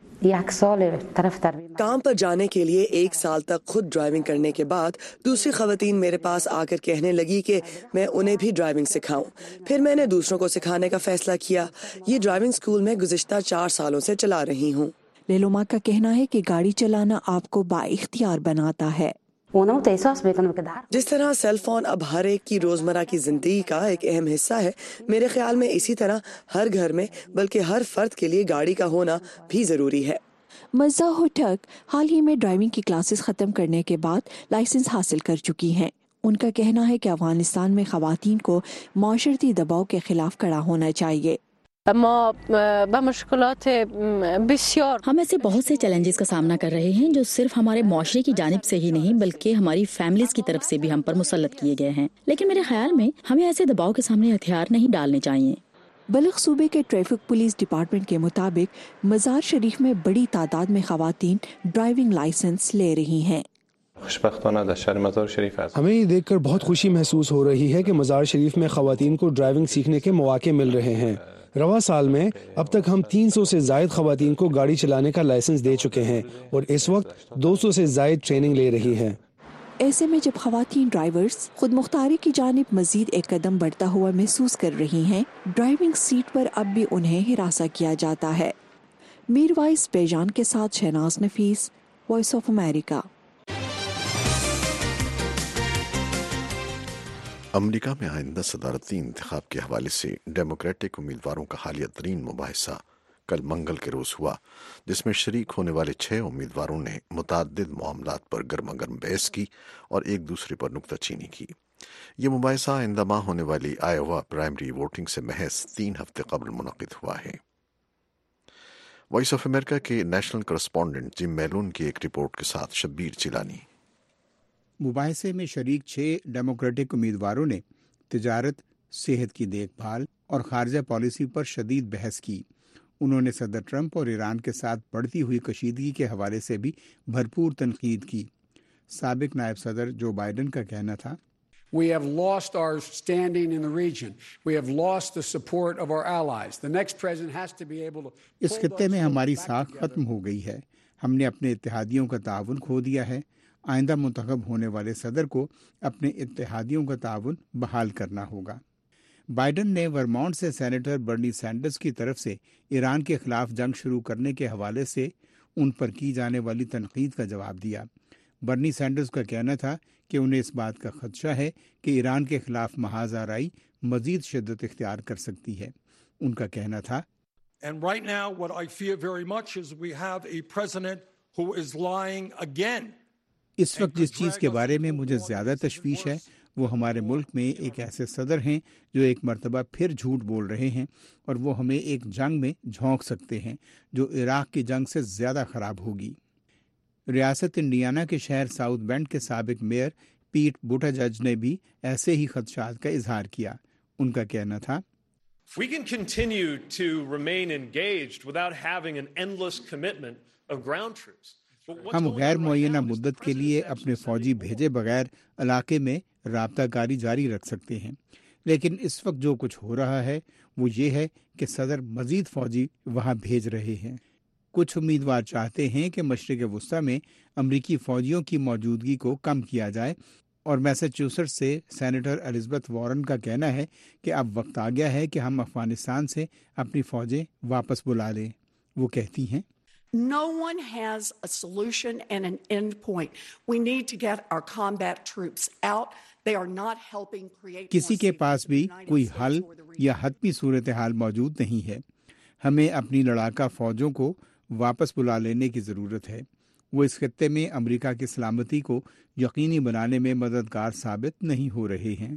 काम पर जाने के लिए एक साल तक खुद ड्राइविंग करने के बाद दूसरी खवातीन मेरे पास आकर कहने लगी कि मैं उन्हें भी ड्राइविंग सिखाऊं। फिर मैंने दूसरों को सिखाने का फैसला किया। ये ड्राइविंग स्कूल में गुज़िश्ता चार सालों से चला रही हूँ। लैलुमा का कहना है कि गाड़ी चलाना आपको बाइख्तियार बनाता है। जिस तरह सेल फोन अब हर एक की रोजमर्रा की जिंदगी का एक अहम हिस्सा है, मेरे ख्याल में इसी तरह हर घर में बल्कि हर फर्द के लिए गाड़ी का होना भी जरूरी है। मज़ा होठक हाल ही में ड्राइविंग की क्लासेस खत्म करने के बाद लाइसेंस हासिल कर चुकी हैं। उनका कहना है कि अफगानिस्तान में खवातीन को माशरती दबाव के खिलाफ खड़ा होना चाहिए। हम ऐसे बहुत से चैलेंजेस का सामना कर रहे हैं जो सिर्फ हमारे माशरे की जानिब से ही नहीं बल्कि हमारी फैमिलीज की तरफ से भी हम पर मुसल्लत किए गए हैं, लेकिन मेरे ख्याल में हमें ऐसे दबाव के सामने हथियार नहीं डालने चाहिए। बल्ख सूबे के ट्रैफिक पुलिस डिपार्टमेंट के मुताबिक मज़ार शरीफ में बड़ी तादाद में खवातीन ड्राइविंग लाइसेंस ले रही हैं। ہمیں یہ دیکھ کر بہت خوشی محسوس ہو رہی ہے کہ مزار شریف میں خواتین کو ڈرائیونگ سیکھنے کے مواقع مل رہے ہیں۔ رواں سال میں اب تک ہم تین سو سے زائد خواتین کو گاڑی چلانے کا لائسنس دے چکے ہیں اور اس وقت دو سو سے زائد ٹریننگ لے رہی ہیں۔ ایسے میں جب خواتین ڈرائیورز خود مختاری کی جانب مزید ایک قدم بڑھتا ہوا محسوس کر رہی ہیں، ڈرائیونگ سیٹ پر اب بھی انہیں ہراساں کیا جاتا ہے۔ میر وائس بیجان کے ساتھ Shahnaz Nafees, Voice of America. America میں آئندہ صدارتی انتخاب کے حوالے سے ڈیموکریٹک امیدواروں کا حالیہ ترین مباحثہ کل منگل کے روز ہوا، جس میں شریک ہونے والے چھ امیدواروں نے متعدد معاملات پر گرما گرم بحث کی اور ایک دوسرے پر نکتہ چینی کی۔ یہ مباحثہ آئندہ ماہ ہونے والی آئیوا پرائمری ووٹنگ سے محض تین ہفتے قبل منعقد ہوا ہے۔ وائس آف امریکہ کے نیشنل کرسپونڈنٹ جم میلون کی ایک رپورٹ کے ساتھ شبیر چیلانی۔ مباحثے میں شریک چھ ڈیموکریٹک امیدواروں نے تجارت، صحت کی دیکھ بھال اور خارجہ پالیسی پر شدید بحث کی۔ انہوں نے صدر ٹرمپ اور ایران کے ساتھ بڑھتی ہوئی کشیدگی کے حوالے سے بھی بھرپور تنقید کی۔ سابق نائب صدر جو بائیڈن کا کہنا تھا، We have lost our standing in the region. We have lost the support of our allies. The next president has to be able to اس خطے میں ہماری ساکھ ختم ہو گئی ہے، ہم نے اپنے اتحادیوں کا تعاون کھو دیا ہے۔ آئندہ منتخب ہونے والے صدر کو اپنے اتحادیوں کا تعاون بحال کرنا ہوگا۔ بائیڈن نے ورمونٹ سے سینیٹر برنی سینڈرز کی طرف سے ایران کے خلاف جنگ شروع کرنے کے حوالے سے ان پر کی جانے والی تنقید کا جواب دیا۔ برنی سینڈرز کا کہنا تھا کہ انہیں اس بات کا خدشہ ہے کہ ایران کے خلاف محاذ آرائی مزید شدت اختیار کر سکتی ہے۔ ان کا کہنا تھا، And right now what I fear very much is we have a president who is lying again. اس وقت جس چیز کے بارے میں مجھے زیادہ تشویش ہے وہ ہمارے ملک میں ایک ایسے صدر ہیں جو ایک مرتبہ پھر جھوٹ بول رہے ہیں، اور وہ ہمیں ایک جنگ میں جھونک سکتے ہیں جو عراق کی جنگ سے زیادہ خراب ہوگی۔ ریاست انڈیانا کے شہر ساؤتھ بینڈ کے سابق میئر پیٹ بوٹاجج نے بھی ایسے ہی خدشات کا اظہار کیا۔ ان کا کہنا تھا، We can continue to remain engaged without having an endless commitment of ground troops. ہم غیر معینہ مدت کے لیے اپنے فوجی بھیجے بغیر علاقے میں رابطہ کاری جاری رکھ سکتے ہیں، لیکن اس وقت جو کچھ ہو رہا ہے وہ یہ ہے کہ صدر مزید فوجی وہاں بھیج رہے ہیں۔ کچھ امیدوار چاہتے ہیں کہ مشرق وسطی میں امریکی فوجیوں کی موجودگی کو کم کیا جائے، اور میساچیوسٹس سے سینیٹر الزبتھ وارن کا کہنا ہے کہ اب وقت آ گیا ہے کہ ہم افغانستان سے اپنی فوجیں واپس بلا لیں۔ وہ کہتی ہیں، No one has a solution and an end point. We need to get our combat troops out. They are not helping create. کسی کے پاس بھی کوئی حل یا حتمی صورتحال موجود نہیں ہے۔ ہمیں اپنی لڑاکا فوجوں کو واپس بلا لینے کی ضرورت ہے۔ وہ اس خطے میں امریکہ کی سلامتی کو یقینی بنانے میں مددگار ثابت نہیں ہو رہے ہیں۔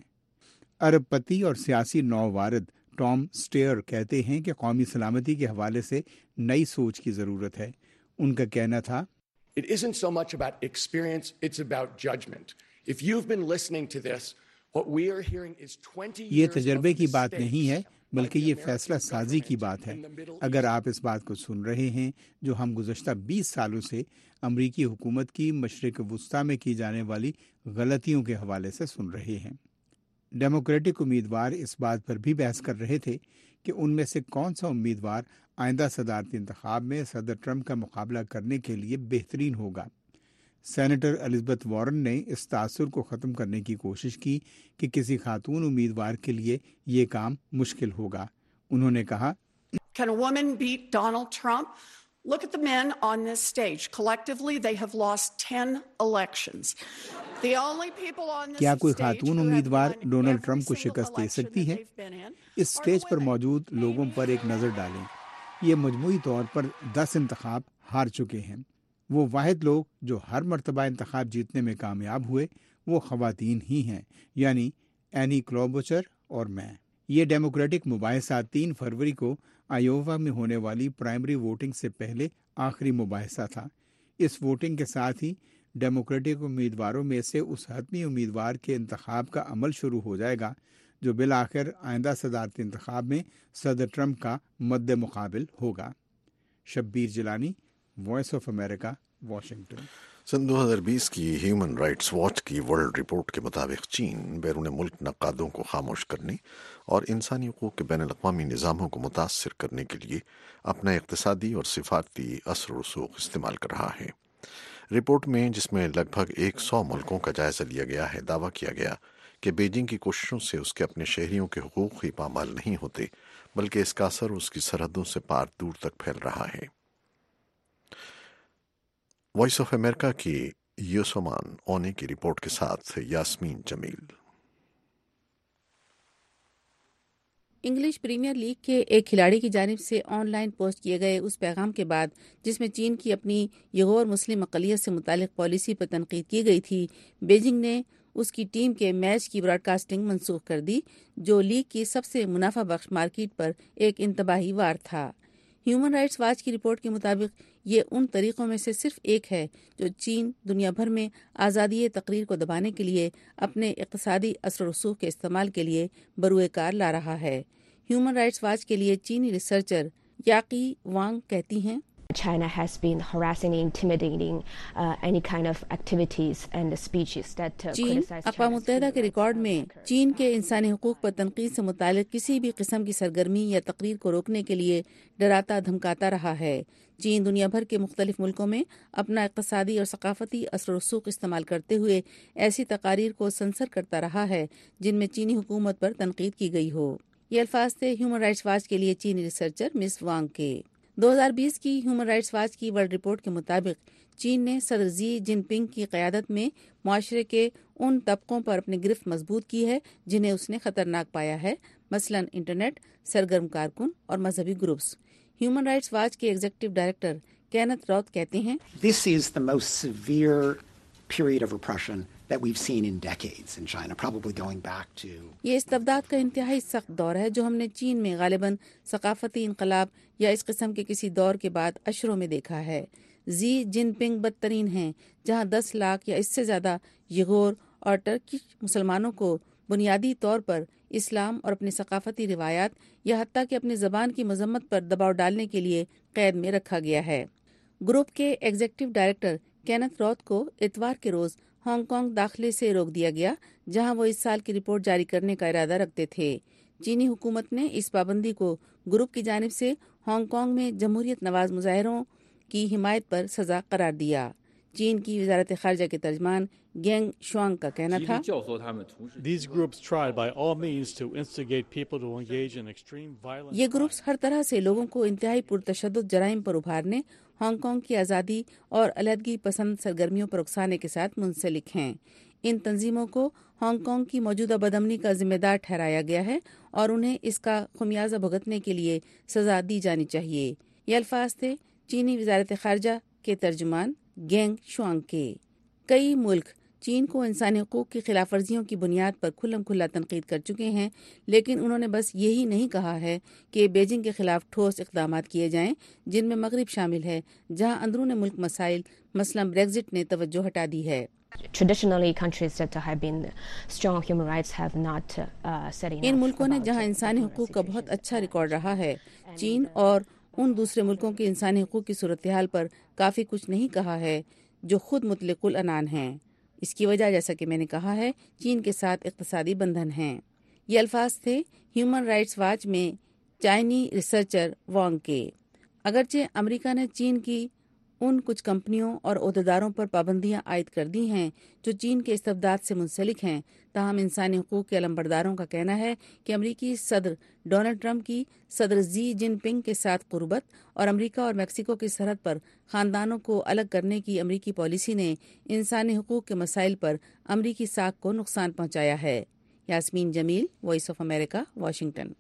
عرب پتی اور سیاسی نووارد ٹام سٹیئر کہتے ہیں کہ قومی سلامتی کے حوالے سے نئی سوچ کی ضرورت ہے۔ ان کا کہنا تھا، It isn't so much about experience, it's about judgment. If you've been listening to this, what we are hearing is twenty years یہ تجربے کی بات نہیں ہے بلکہ یہ فیصلہ سازی کی بات ہے۔ اگر آپ اس بات کو سن رہے ہیں جو ہم گزشتہ بیس سالوں سے امریکی حکومت کی مشرق وسطی میں کی جانے والی غلطیوں کے حوالے سے سن رہے ہیں۔ ڈیموکریٹک امیدوار اس بات پر بھی بحث کر رہے تھے کہ ان میں سے کون سا امیدوار آئندہ صدارتی انتخاب میں صدر ٹرمپ کا مقابلہ کرنے کے لیے بہترین ہوگا۔ سینیٹر الزبتھ وارن نے اس تاثر کو ختم کرنے کی کوشش کی کہ کسی خاتون امیدوار کے لیے یہ کام مشکل ہوگا۔ انہوں نے کہا، Can a woman beat Donald Trump? Look at the men on this stage. Collectively, they have lost ten elections. The only people on this کیا کوئی stage خاتون who have امیدوار won ڈونلڈ every ٹرمپ کو single شکست دے election سکتی that ہے؟ they've been in اس stage پر موجود لوگوں پر ایک نظر ڈالیں۔ یہ مجموعی طور پر دس انتخاب ہار چکے ہیں۔ وہ واحد لوگ جو ہر مرتبہ انتخاب جیتنے میں کامیاب ہوئے وہ خواتین ہی ہیں، یعنی اینی کلوبچر اور میں۔ یہ ڈیموکریٹک مباحثہ تین فروری کو آئیووا میں ہونے والی پرائمری ووٹنگ سے پہلے آخری مباحثہ تھا۔ اس ووٹنگ کے ساتھ ہی ڈیموکریٹک امیدواروں میں سے اس حتمی امیدوار کے انتخاب کا عمل شروع ہو جائے گا جو بالآخر آئندہ صدارتی انتخاب میں صدر ٹرمپ کا مد مقابل ہوگا۔ Shabbir Jilani, Voice of America, Washington. सन दो हज़ार बीस की ह्यूमन राइट्स वॉच की वर्ल्ड रिपोर्ट के मुताबिक चीन बैरून मुल्क नक्कादों को खामोश करने और इंसानी हुकूक के बैनुल-अक़वामी निज़ामों को मुतासर करने के लिए अपना इक़्तिसादी और सिफारती असर रसूख इस्तेमाल कर रहा है। रिपोर्ट में, जिसमें लगभग एक सौ मुल्कों का जायजा लिया गया है, दावा किया गया कि बीजिंग की कोशिशों से उसके अपने शहरियों के हुकूक ही पामाल नहीं होते, बल्कि इसका असर उसकी सरहदों से पार दूर तक फैल रहा है। वॉइस ऑफ अमेरिका की यूसुमान ओने की रिपोर्ट के साथ Yasmeen Jameel. English Premier League के एक खिलाड़ी की जानिब से ऑनलाइन पोस्ट किए गए उस पैगाम के बाद जिसमें चीन की अपनी यगोर मुस्लिम अक़लियत से मुतालिक पॉलिसी पर तनकीद की गई थी, बीजिंग ने उसकी टीम के मैच की ब्रॉडकास्टिंग मनसूख कर दी, जो लीग की सबसे मुनाफा बख्श मार्केट पर एक इंतबाही वार था। ह्यूमन राइट्स वॉच की रिपोर्ट के मुताबिक ये उन तरीक़ों में से सिर्फ एक है जो चीन दुनिया भर में आज़ादी तकरीर को दबाने के लिए अपने इक़्तिसादी असर रसूख के इस्तेमाल के लिए बरूए कार ला रहा है। ह्यूमन राइट्स वॉच के लिए चीनी रिसर्चर याकी वांग कहती हैं, China has been harassing and intimidating uh, any kind of activities and speeches that uh, चीन अक़वाम मुत्तहिदा के रिकॉर्ड में चीन के इंसानी हुकूक पर तनकीद से मुतालिक किसी भी किस्म की सरगर्मी या तकरीर को रोकने के लिए डराता धमकाता रहा है। चीन दुनिया भर के मुख्तलिफ मुल्कों में अपना इक़्तिसादी और सकाफती असर रसूख इस्तेमाल करते हुए ऐसी तकारीर को सेंसर करता रहा है जिनमें चीनी हुकूमत पर तनकीद की गई हो। ये अल्फाज थे ह्यूमन राइट्स वॉच के लिए चीनी रिसर्चर मिस वांग के। दो हज़ार बीस की ह्यूमन राइट्स वॉच की वर्ल्ड रिपोर्ट के मुताबिक चीन ने सदर जी जिनपिंग की क़यादत में मुआशरे के उन तबकों पर अपनी गिरफ्त मजबूत की है जिन्हें उसने खतरनाक पाया है, मसलन इंटरनेट, सरगर्म कारकुन और मजहबी ग्रुप्स। ह्यूमन राइट्स वॉच के एग्जीक्यूटिव डायरेक्टर केनेथ रॉथ कहते हैं, This is the most severe period of repression that we've seen in decades in China, probably going back to ये इस्तबदाद का इंतहाई सख्त दौर है जो हमने चीन में गालिबन सकाफती इनकलाब या इस किस्म के किसी दौर के बाद अशरों में देखा है। जी जिनपिंग बदतरीन हैं, जहां दस लाख या इससे ज्यादा यगोर और टर्की मुसलमानों को बुनियादी तौर पर इस्लाम और अपनी सकाफती रिवायात या हत्ता कि अपनी ज़बान की मजम्मत पर दबाव डालने के लिए कैद में रखा गया है। ग्रुप के एग्जीक्यूटिव डायरेक्टर केनेथ रॉथ को इतवार के रोज हांगकांग दाखिले से रोक दिया गया, जहां वो इस साल की रिपोर्ट जारी करने का इरादा रखते थे। चीनी हुकूमत ने इस पाबंदी को ग्रुप की जानिब से हांगकांग में जमहूरियत नवाज मुजाहिरों की हिमायत पर सजा करार दिया। चीन की वजारत खारजा के तर्जमान गेंग शुआंग का कहना था, ये ग्रुप्स हर तरह से लोगों को इंतहाई पुरतशद्दुद जराइम पर उभारने, हांगकांग की आज़ादी और अलहदगी पसंद सरगर्मियों पर उकसाने के साथ मुंसलिक हैं। इन तंजीमों को हांगकांग की मौजूदा बदअमनी का जिम्मेदार ठहराया गया है और उन्हें इसका खुमियाजा भुगतने के लिए सजा दी जानी चाहिए। ये अल्फाज थे चीनी वजारत खारजा के तर्जुमान गेंग शुआंग के। कई मुल्क चीन को इंसानी हुकूक की खिलाफ वर्जियों की बुनियाद पर खुल्लम खुल्ला तनकीद कर चुके हैं, लेकिन उन्होंने बस यही नहीं कहा है कि बीजिंग के खिलाफ ठोस इक़दाम किए जाएं, जिनमें मगरिब शामिल है, जहां अंदरून मुल्क मसाइल मसलन ब्रेग्जिट ने तवज्जो हटा दी है। Traditionally, countries that have been strong human rights have not uh, said enough. इन मुल्कों ने जहां इंसानी हुकूक का बहुत अच्छा रिकॉर्ड रहा है, चीन और उन दूसरे मुल्कों के इंसानी हुकूक की सूरत हाल पर काफ़ी कुछ नहीं कहा है जो खुद मुतलिकुल अनान हैं। इसकी वजह, जैसा कि मैंने कहा है, चीन के साथ इक़्तिसादी बंधन हैं। ये अल्फाज थे ह्यूमन राइट्स वॉच में चाइनी रिसर्चर वांग के। अगरचे अमेरिका ने चीन की उन कुछ कंपनियों और ओहदेदारों पर पाबंदियां आयद कर दी हैं जो चीन के इस्तबदाद से मुंसलिक हैं, ताहम इंसानी हुकूक के अलमबरदारों का कहना है कि अमरीकी सदर डोनाल्ड ट्रंप की सदर जी जिनपिंग के साथ कुर्बत और अमरीका और मेक्सिको की सरहद पर खानदानों को अलग करने की अमरीकी पॉलिसी ने इंसानी हुकूक के मसाइल पर अमरीकी साख को नुकसान पहुंचाया है। Yasmeen Jameel, Voice of America, Washington.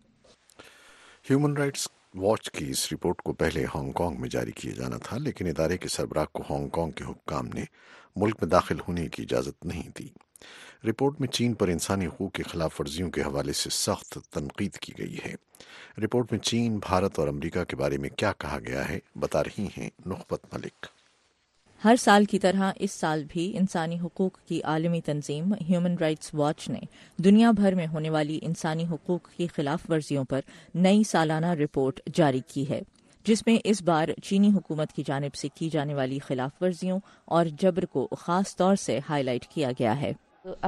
Human Rights Watch की इस रिपोर्ट को पहले हांगकांग में जारी किया जाना था, लेकिन इदारे के सरबराह को हांगकांग के हुक्काम ने मुल्क में दाखिल होने की इजाज़त नहीं दी। रिपोर्ट में चीन पर इंसानी हुकूक की खिलाफ वर्जियों के हवाले से सख्त तनकीद की गई है। रिपोर्ट में चीन, भारत और अमरीका के बारे में क्या कहा गया है, बता रही हैं नुखबत मलिक। हर साल की तरह इस साल भी इंसानी हुकूक की आलमी तंजीम ह्यूमन राइट्स वॉच ने दुनिया भर में होने वाली इंसानी हुकूक की खिलाफ वर्जियों पर नई सालाना रिपोर्ट जारी की है। جس میں اس بار چینی حکومت کی جانب سے کی جانے والی خلاف ورزیوں اور جبر کو خاص طور سے ہائی لائٹ کیا گیا ہے۔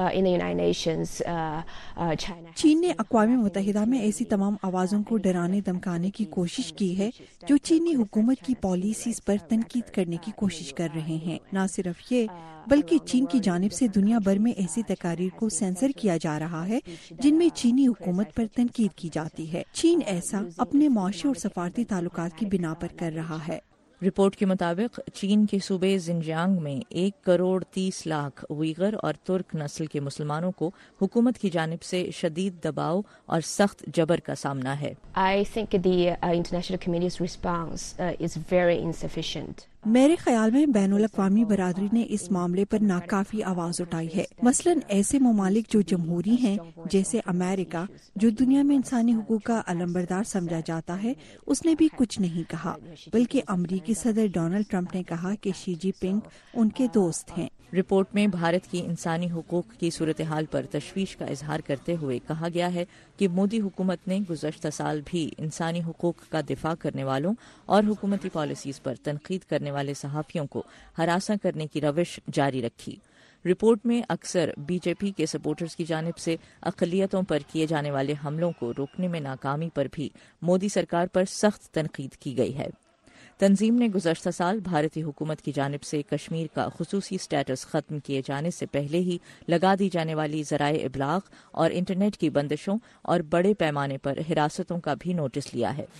چین نے اقوام متحدہ میں ایسی تمام آوازوں کو ڈرانے دھمکانے کی کوشش کی ہے جو چینی حکومت کی پالیسیز پر تنقید کرنے کی کوشش کر رہے ہیں۔ نہ صرف یہ بلکہ چین کی جانب سے دنیا بھر میں ایسی تقاریر کو سینسر کیا جا رہا ہے جن میں چینی حکومت پر تنقید کی جاتی ہے۔ چین ایسا اپنے معاشی اور سفارتی تعلقات کی بنا پر کر رہا ہے۔ رپورٹ کے مطابق چین کے صوبے زنجیانگ میں ایک کروڑ تیس لاکھ ویغر اور ترک نسل کے مسلمانوں کو حکومت کی جانب سے شدید دباؤ اور سخت جبر کا سامنا ہے۔ I think the uh, international community's response uh, is very insufficient. میرے خیال میں بین الاقوامی برادری نے اس معاملے پر ناکافی آواز اٹھائی ہے۔ مثلاً ایسے ممالک جو جمہوری ہیں جیسے امریکہ، جو دنیا میں انسانی حقوق کا علمبردار سمجھا جاتا ہے، اس نے بھی کچھ نہیں کہا، بلکہ امریکی صدر ڈونلڈ ٹرمپ نے کہا کہ شی جی پنگ ان کے دوست ہیں۔ رپورٹ میں بھارت کی انسانی حقوق کی صورتحال پر تشویش کا اظہار کرتے ہوئے کہا گیا ہے کہ مودی حکومت نے گزشتہ سال بھی انسانی حقوق کا دفاع کرنے والوں اور حکومتی پالیسیز پر تنقید کرنے والے صحافیوں کو ہراساں کرنے کی روش جاری رکھی۔ رپورٹ میں اکثر بی جے پی کے سپورٹرز کی جانب سے اقلیتوں پر کیے جانے والے حملوں کو روکنے میں ناکامی پر بھی مودی سرکار پر سخت تنقید کی گئی ہے۔ تنظیم نے گزشتہ سال بھارتی حکومت کی جانب سے کشمیر کا خصوصی سٹیٹس ختم کیے جانے سے پہلے ہی لگا دی جانے والی ذرائع ابلاغ اور انٹرنیٹ کی بندشوں اور بڑے پیمانے پر حراستوں کا بھی نوٹس لیا ہے۔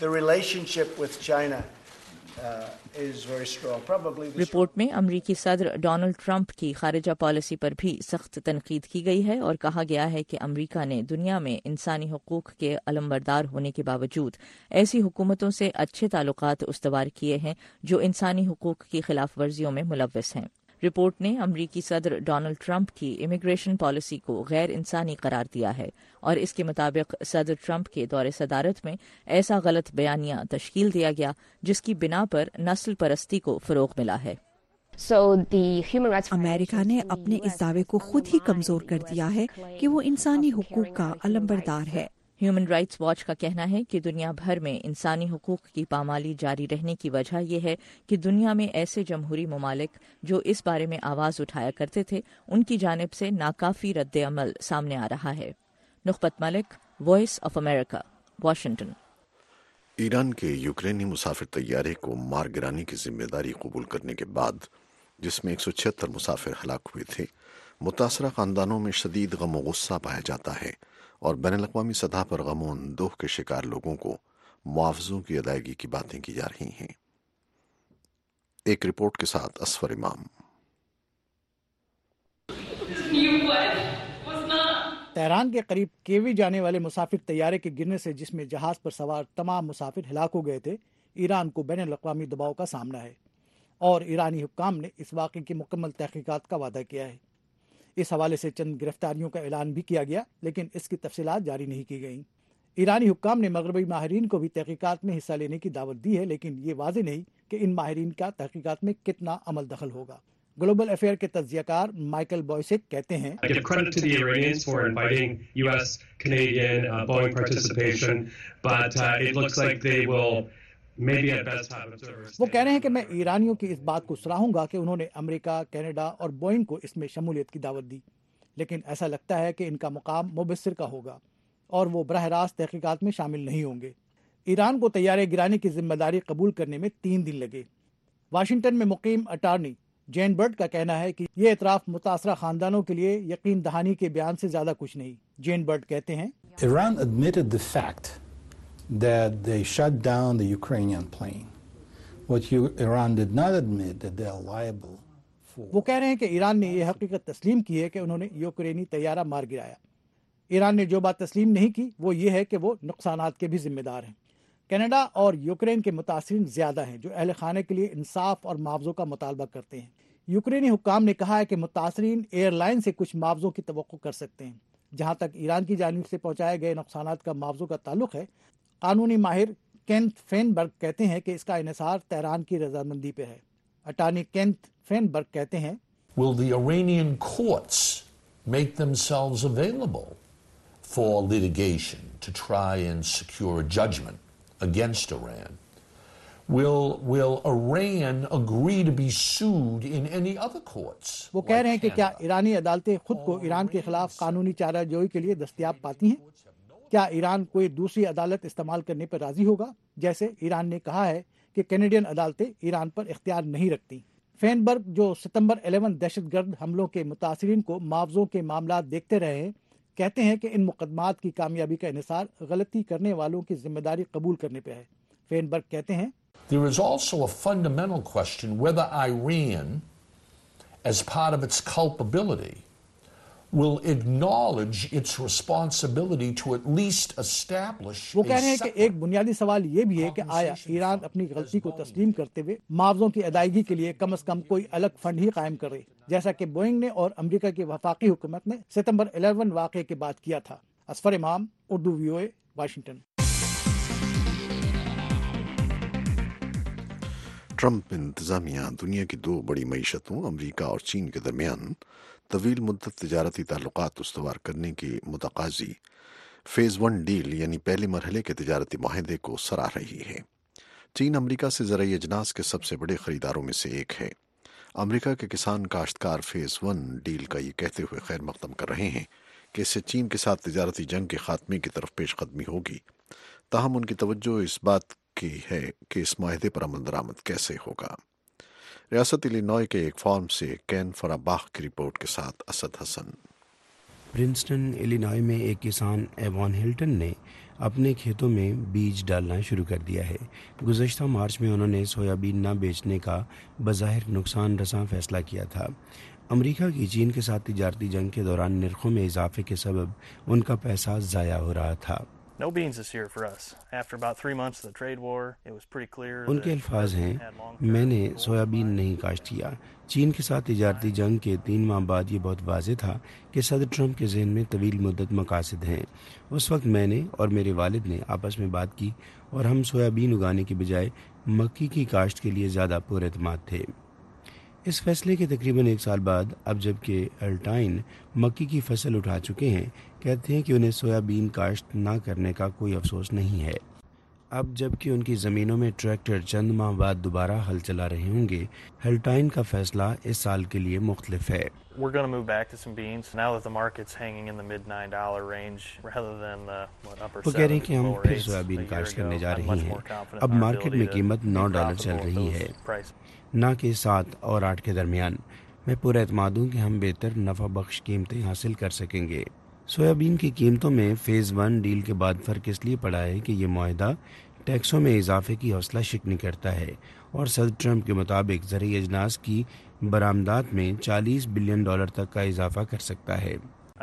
رپورٹ میں امریکی صدر ڈونلڈ ٹرمپ کی خارجہ پالیسی پر بھی سخت تنقید کی گئی ہے اور کہا گیا ہے کہ امریکہ نے دنیا میں انسانی حقوق کے علمبردار ہونے کے باوجود ایسی حکومتوں سے اچھے تعلقات استوار کیے ہیں جو انسانی حقوق کی خلاف ورزیوں میں ملوث ہیں۔ رپورٹ نے امریکی صدر ڈونلڈ ٹرمپ کی امیگریشن پالیسی کو غیر انسانی قرار دیا ہے اور اس کے مطابق صدر ٹرمپ کے دور صدارت میں ایسا غلط بیانیہ تشکیل دیا گیا جس کی بنا پر نسل پرستی کو فروغ ملا ہے۔ امریکہ نے اپنے اس دعوے کو خود ہی کمزور کر دیا ہے کہ وہ انسانی حقوق کا علمبردار ہے۔ ہیومن رائٹس واچ کا کہنا ہے کہ دنیا بھر میں انسانی حقوق کی پامالی جاری رہنے کی وجہ یہ ہے کہ دنیا میں ایسے جمہوری ممالک جو اس بارے میں آواز اٹھایا کرتے تھے ان کی جانب سے ناکافی رد عمل سامنے آ رہا ہے۔ Nikhat Malik, Voice of America, Washington. Iran کے یوکرینی مسافر طیارے کو مار گرانے کی ذمہ داری قبول کرنے کے بعد، جس میں ایک سو چھہتر مسافر ہلاک ہوئے تھے، متاثرہ خاندانوں میں شدید غم و غصہ پایا جاتا ہے اور بین الاقوامی سطح پر غم و اندوہ کے شکار لوگوں کو معاوضوں کی ادائیگی کی باتیں کی جا رہی ہیں۔ ایک رپورٹ کے ساتھ اسفر امام۔ تہران کے قریب کیوی جانے والے مسافر طیارے کے گرنے سے جس میں جہاز پر سوار تمام مسافر ہلاک ہو گئے تھے، ایران کو بین الاقوامی دباؤ کا سامنا ہے اور ایرانی حکام نے اس واقعے کی مکمل تحقیقات کا وعدہ کیا ہے۔ اس حوالے سے چند گرفتاریوں کا اعلان بھی کیا گیا لیکن اس کی تفصیلات جاری نہیں کی گئیں۔ ایرانی حکام نے مغربی ماہرین کو بھی تحقیقات میں حصہ لینے کی دعوت دی ہے لیکن یہ واضح نہیں کہ ان ماہرین کا تحقیقات میں کتنا عمل دخل ہوگا۔ گلوبل افیئر کے تجزیہ کار مائیکل بوئسک کہتے ہیں وہ کہہ رہے ہیں کہ میں ایرانیوں کی اس بات کو سراہوں گا کہ انہوں نے امریکہ، کینیڈا اور بوئنگ کو اس میں شمولیت کی دعوت دی، لیکن ایسا لگتا ہے کہ ان کا مقام مبصر کا ہوگا اور وہ براہ راست تحقیقات میں شامل نہیں ہوں گے۔ ایران کو طیارے گرانے کی ذمہ داری قبول کرنے میں تین دن لگے۔ واشنگٹن میں مقیم اٹارنی جین برڈ کا کہنا ہے کہ یہ اعتراف متاثرہ خاندانوں کے لیے یقین دہانی کے بیان سے زیادہ کچھ نہیں۔ جین برڈ کہتے ہیں Iran admitted the fact that they shut down the Ukrainian plane. What you, Iran did not admit that they are liable for. وہ کہہ رہے ہیں کہ ایران نے یہ حقیقت تسلیم کی ہے کہ انہوں نے یوکرینی طیارہ مار گرایا۔ ایران نے جو بات تسلیم نہیں کی وہ یہ ہے کہ وہ نقصانات کے بھی ذمہ دار ہیں۔ کینیڈا اور یوکرین کے متاثرین زیادہ ہیں جو اہل خانے کے لیے انصاف اور معاوضوں کا مطالبہ کرتے ہیں۔ یوکرینی حکام نے کہا ہے کہ متاثرین ایئر لائن سے کچھ معاوضوں کی توقع کر سکتے ہیں۔ جہاں تک ایران کی جانب سے پہنچائے گئے نقصانات کا معاوضوں کا تعلق ہے، قانونی ماہر کینتھ فینبرگ کہتے ہیں کہ اس کا انحصار تہران کی رضامندی پہ ہے۔ اٹارنی کینتھ فینبرگ کہتے ہیں Will the Iranian courts make themselves available for litigation to try and secure a judgment against Iran? will will Iran agree to be sued in any other courts? وہ کہہ رہے ہیں کہ کیا ایرانی عدالتیں خود کو ایران کے خلاف قانونی چارہ جوئی کے لیے دستیاب پاتی ہیں؟ کیا ایران کوئی دوسری عدالت استعمال کرنے پر راضی ہوگا؟ جیسے ایران نے کہا ہے کہ کینیڈین عدالتیں ایران پر اختیار نہیں رکھتی۔ فینبرگ جو ستمبر الیون دہشت گرد حملوں کے متاثرین کو معاوضوں کے معاملات دیکھتے رہے ہیں، کہتے ہیں کہ ان مقدمات کی کامیابی کا انحصار غلطی کرنے والوں کی ذمہ داری قبول کرنے پہ ہے۔ فینبرگ کہتے ہیں There is also a fundamental question whether Iran, as part of its culpability, will acknowledge its responsibility to at least establish وہ کہہ رہے ہیں کہ ایک بنیادی سوال یہ بھی ہے کہ آیا ایران اپنی غلطی کو تسلیم کرتے ہوئے معاوضوں کی ادائیگی کے لیے کم از کم کوئی الگ فنڈ ہی قائم کرے، جیسا کہ بوئنگ نے اور امریکہ کی وفاقی حکومت نے ستمبر الیون واقعے کے بعد کیا تھا۔ Asfar Imam, Urdu V O A, Washington. Trump انتظامیہ دنیا کی دو بڑی معیشتوں امریکہ اور چین کے درمیان طویل مدت تجارتی تعلقات استوار کرنے کی متقاضی فیز ون ڈیل یعنی پہلے مرحلے کے تجارتی معاہدے کو سراہ رہی ہے۔ چین امریکہ سے زرعی اجناس کے سب سے بڑے خریداروں میں سے ایک ہے۔ امریکہ کے کسان کاشتکار فیز ون ڈیل کا یہ کہتے ہوئے خیر مقدم کر رہے ہیں کہ اس سے چین کے ساتھ تجارتی جنگ کے خاتمے کی طرف پیش قدمی ہوگی، تاہم ان کی توجہ اس بات کی ہے کہ اس معاہدے پر عمل درآمد کیسے ہوگا۔ ریاست الینوائے کے ایک فارم سے کین فراباخ کی رپورٹ کے ساتھ اسد حسن۔ پرنسٹن الینوائے میں ایک کسان ایوان ہلٹن نے اپنے کھیتوں میں بیج ڈالنا شروع کر دیا ہے۔ گزشتہ مارچ میں انہوں نے سویابین نہ بیچنے کا بظاہر نقصان رساں فیصلہ کیا تھا۔ امریکہ کی چین کے ساتھ تجارتی جنگ کے دوران نرخوں میں اضافے کے سبب ان کا پیسہ ضائع ہو رہا تھا۔ No beans this year for us. After about three months of the trade war, it was pretty clear. ان کے الفاظ ہیں، میں نے سویابین نہیں کاشت کیا۔ چین کے ساتھ تجارتی جنگ کے تین ماہ بعد یہ بہت واضح تھا کہ صدر ٹرمپ کے ذہن میں طویل مدت مقاصد ہیں۔ اس وقت میں نے اور میرے والد نے آپس میں بات کی اور ہم سویابین اگانے کے بجائے مکی کی کاشت کے لیے زیادہ پر اعتماد تھے۔ اس فیصلے کے تقریباً ایک سال بعد اب جب کہ ہلٹائن مکی کی فصل اٹھا چکے ہیں، کہتے ہیں کہ انہیں سویابین کاشت نہ کرنے کا کوئی افسوس نہیں ہے۔ اب جب کہ ان کی زمینوں میں ٹریکٹر چند ماہ بعد دوبارہ ہل چلا رہے ہوں گے، ہلٹائن کا فیصلہ اس سال کے لیے مختلف ہے۔ We're going to move back to some beans now that the market's hanging in the mid nine dollar range rather than the what upper وہ کہہ رہے ہیں کہ ہم پھر سویابین کاشت کرنے جا رہی ہیں۔ اب مارکیٹ میں قیمت نو ڈالر چل رہی ہے، نہ کہ سات اور آٹھ کے درمیان۔ میں پورا اعتماد ہوں کہ ہم بہتر نفع بخش قیمتیں حاصل کر سکیں گے۔ سویابین کی قیمتوں میں فیز ون ڈیل کے بعد فرق اس لیے پڑا ہے کہ یہ معاہدہ ٹیکسوں میں اضافے کی حوصلہ شکنی کرتا ہے اور صدر ٹرمپ کے مطابق زرعی اجناس کی برآمدات میں چالیس بلین ڈالر تک کا اضافہ کر سکتا ہے۔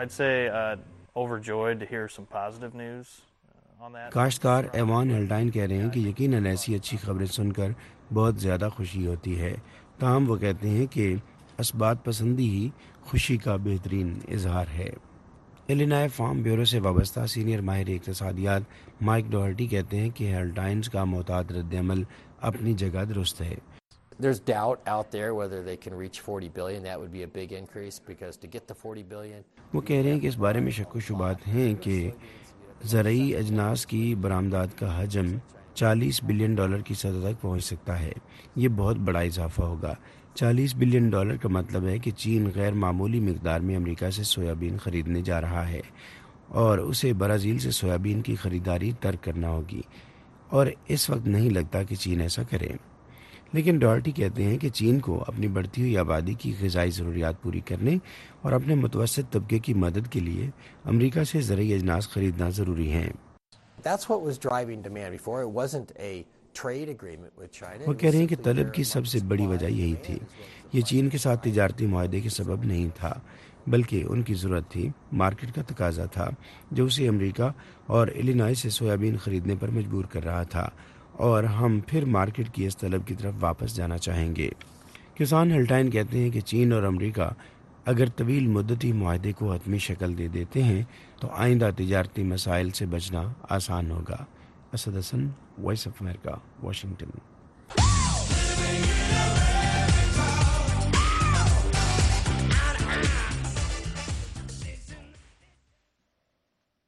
کاشتکار ایوان ہلٹائن کہہ رہے ہیں کہ یقیناً ایسی اچھی خبریں سن کر بہت زیادہ خوشی ہوتی ہے، تاہم وہ کہتے ہیں کہ اثبات پسندی ہی خوشی کا بہترین اظہار ہے۔ الینوائے فارم بیورو سے وابستہ سینئر ماہر اقتصادیات مائک ڈوہرٹی کہتے ہیں کہ ہلٹائنز کا محتاط رد عمل اپنی جگہ درست ہے۔ There's doubt out there whether they can reach forty billion. That would be a big increase because to get to forty billion. وہ کہہ رہے ہیں کہ اس بارے میں شک و شبہات ہیں کہ زرعی اجناس کی برآمدات کا حجم چالیس بلین ڈالر کی سطح تک پہنچ سکتا ہے۔ یہ بہت بڑا اضافہ ہوگا۔ چالیس بلین ڈالر کا مطلب ہے کہ چین غیر معمولی مقدار میں امریکہ سے سویابین خریدنے جا رہا ہے اور اسے برازیل سے سویابین کی خریداری ترک کرنا ہوگی، اور اس وقت نہیں لگتا کہ چین ایسا کرے۔ لیکن ڈارٹی کہتے ہیں کہ چین کو اپنی بڑھتی ہوئی آبادی کی غذائی ضروریات پوری کرنے اور اپنے متوسط طبقے کی مدد کے لیے امریکہ سے زرعی اجناس خریدنا ضروری ہیں۔ That's what was driving demand before. It wasn't a trade agreement with China. وہ کہہ رہے ہیں کہ طلب کی سب سے بڑی وجہ یہی تھی۔ یہ چین کے ساتھ تجارتی معاہدے کے سبب نہیں تھا، بلکہ ان کی ضرورت تھی، مارکیٹ کا تقاضا تھا جو اسے امریکہ اور الینوائے سے سویابین خریدنے پر مجبور کر رہا تھا، اور ہم پھر مارکیٹ کی اس طلب کی طرف واپس جانا چاہیں گے۔ کسان ہلٹائن کہتے ہیں کہ چین اور امریکہ اگر طویل مدتی معاہدے کو حتمی شکل دے دیتے ہیں تو آئندہ تجارتی مسائل سے بچنا آسان ہوگا۔ Asad Hassan, Voice of America, Washington.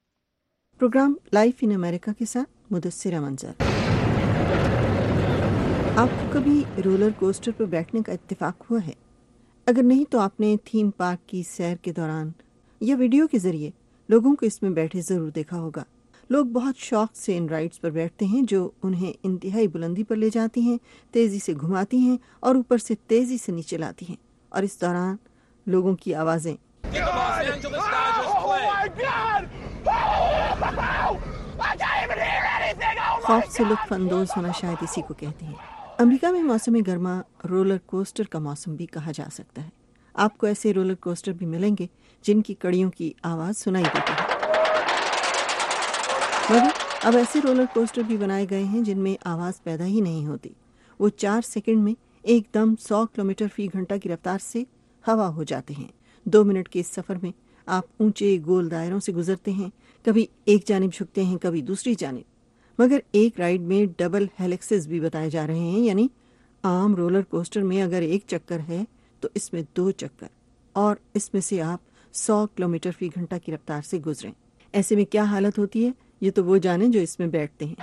Program life in America کے ساتھ مدثرہ منظر۔ آپ کو کبھی رولر کوسٹر پر بیٹھنے کا اتفاق ہوا ہے؟ اگر نہیں تو آپ نے تھیم پارک کی سیر کے دوران یا ویڈیو کے ذریعے لوگوں کو اس میں بیٹھے ضرور دیکھا ہوگا۔ لوگ بہت شوق سے ان رائڈز پر بیٹھتے ہیں جو انہیں انتہائی بلندی پر لے جاتی ہیں، تیزی سے گھماتی ہیں اور اوپر سے تیزی سے نیچے لاتی ہیں، اور اس دوران لوگوں کی آوازیں خوف سے لطف اندوز ہونا شاید اسی کو کہتے ہیں۔ امریکہ میں موسم گرما رولر کوسٹر کا موسم بھی کہا جا سکتا ہے۔ آپ کو ایسے رولر کوسٹر بھی ملیں گے جن کی کڑیوں کی آواز سنائی دیتی ہے، مگر اب ایسے رولر کوسٹر بھی بنائے گئے ہیں جن میں آواز پیدا ہی نہیں ہوتی۔ وہ چار سیکنڈ میں ایک دم سو کلومیٹر فی گھنٹہ کی رفتار سے ہوا ہو جاتے ہیں۔ دو منٹ کے اس سفر میں آپ اونچے گول دائروں سے گزرتے ہیں، کبھی ایک جانب جھکتے ہیں، کبھی دوسری جانب۔ مگر ایک رائڈ میں ڈبل ہیلکسز بھی بتائے جا رہے ہیں، یعنی عام رولر کوسٹر میں اگر ایک چکر ہے تو اس میں دو چکر، اور اس میں سے آپ سو کلومیٹر فی گھنٹہ کی رفتار سے گزریں۔ ایسے میں کیا حالت ہوتی ہے یہ تو وہ جانیں جو اس میں بیٹھتے ہیں۔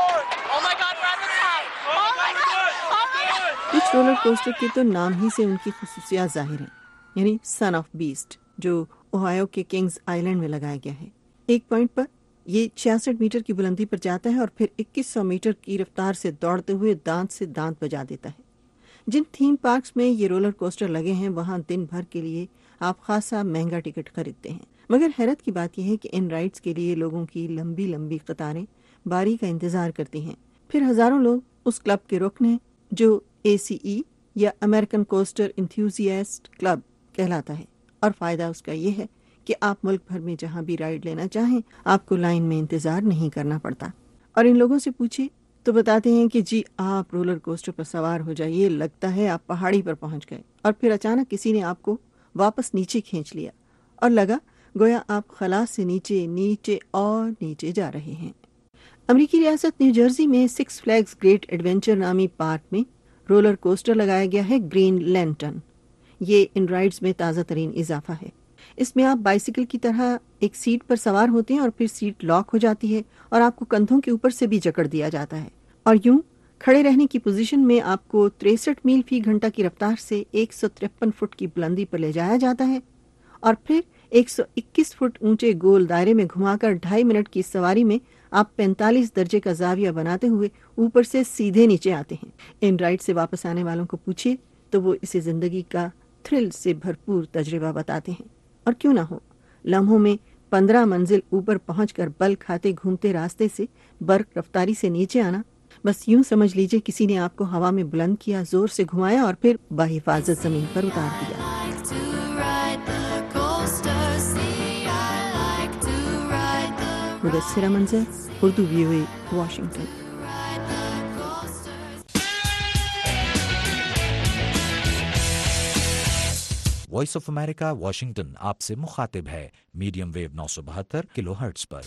کچھ رولر کوسٹر کے تو نام ہی سے ان کی خصوصیات ظاہر ہیں، یعنی سن آف بیسٹ جو اوہایو کے کنگز آئیلینڈ میں لگایا گیا ہے۔ ایک پوائنٹ پر یہ چھیاسٹھ میٹر کی بلندی پر جاتا ہے اور پھر اکیس سو میٹر کی رفتار سے دوڑتے ہوئے دانت سے دانت بجا دیتا ہے۔ جن تھیم پارکس میں یہ رولر کوسٹر لگے ہیں وہاں دن بھر کے لیے آپ خاصا مہنگا ٹکٹ خریدتے ہیں، مگر حیرت کی بات یہ ہے کہ ان رائڈز کے لیے لوگوں کی لمبی لمبی قطاریں باری کا انتظار کرتی ہیں۔ پھر ہزاروں لوگ اس کلب کے رکن ہیں جو اے سی ای یا امریکن کوسٹر انتھوزیاسٹ کلب کہلاتا ہے، اور فائدہ اس کا یہ ہے کہ آپ ملک بھر میں جہاں بھی رائڈ لینا چاہیں آپ کو لائن میں انتظار نہیں کرنا پڑتا۔ اور ان لوگوں سے پوچھے تو بتاتے ہیں کہ جی آپ رولر کوسٹر پر سوار ہو جائیے، لگتا ہے آپ پہاڑی پر پہنچ گئے، اور پھر اچانک کسی نے آپ کو واپس نیچے کھینچ لیا اور لگا گویا آپ خلا سے نیچے نیچے اور نیچے جا رہے ہیں۔ امریکی ریاست نیو جرسی میں سکس فلیگز گریٹ ایڈونچر نامی پارک میں رولر کوسٹر لگایا گیا ہے گرین لینٹرن۔ یہ ان رائڈز میں تازہ ترین اضافہ ہے۔ اس میں آپ بائیسیکل کی طرح ایک سیٹ پر سوار ہوتے ہیں اور پھر سیٹ لاک ہو جاتی ہے اور آپ کو کندھوں کے اوپر سے بھی جکڑ دیا جاتا ہے، اور یوں کھڑے رہنے کی پوزیشن میں آپ کو تریسٹھ میل فی گھنٹہ کی رفتار سے ایک سو ترپن فٹ کی بلندی پر لے جایا جاتا ہے، اور پھر ایک سو اکیس فٹ اونچے گول دائرے میں گھما کر ڈھائی منٹ کی سواری میں آپ پینتالیس درجے کا زاویہ بناتے ہوئے اوپر سے سیدھے نیچے آتے ہیں۔ ان رائڈ سے واپس آنے والوں کو پوچھیے تو وہ اسے زندگی کا تھرل سے بھرپور تجربہ بتاتے ہیں، اور کیوں نہ ہو، لمحوں میں پندرہ منزل اوپر پہنچ کر بل کھاتے گھومتے راستے سے برق رفتاری سے نیچے آنا، بس یوں سمجھ لیجئے کسی نے آپ کو ہوا میں بلند کیا، زور سے گھمایا اور پھر بحفاظت زمین پر اتار دیا۔ Mudassira Manzar, Urdu V O A, Washington. Voice of America Washington آپ سے مخاطب ہے میڈیم ویو نو سو بہتر کلو ہرٹز پر۔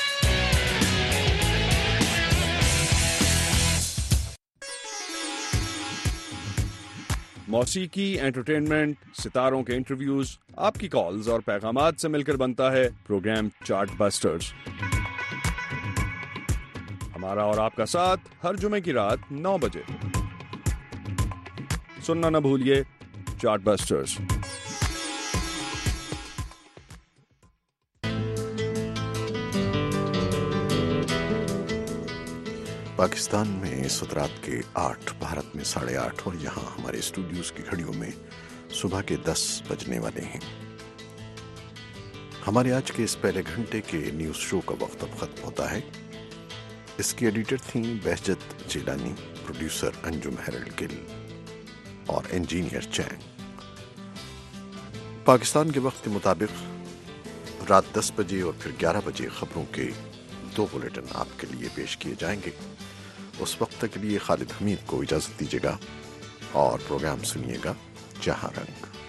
موسیقی، انٹرٹینمنٹ، ستاروں کے انٹرویوز، آپ کی کالز اور پیغامات سے مل کر بنتا ہے پروگرام چارٹ بسٹرز۔ ہمارا اور آپ کا ساتھ ہر جمعے کی رات نو بجے سننا نہ بھولیے چارٹ بسٹرز۔ پاکستان میں اس وقت رات کے آٹھ، بھارت میں ساڑھے آٹھ، اور یہاں ہمارے اسٹوڈیوز کی گھڑیوں میں صبح کے دس بجنے والے ہیں۔ ہمارے آج کے اس پہلے گھنٹے کے نیوز شو کا وقت اب ختم ہوتا ہے۔ اس کی ایڈیٹر تھیں بہجت جیلانی، پروڈیوسر انجم ہیرلڈ گل اور انجینئر چینگ۔ پاکستان کے وقت کے مطابق رات دس بجے اور پھر گیارہ بجے خبروں کے دو بلیٹن آپ کے لیے پیش کیے جائیں گے۔ اس وقت تک کے لیے خالد حمید کو اجازت دیجیے گا اور پروگرام سنیے گا جہاں رنگ۔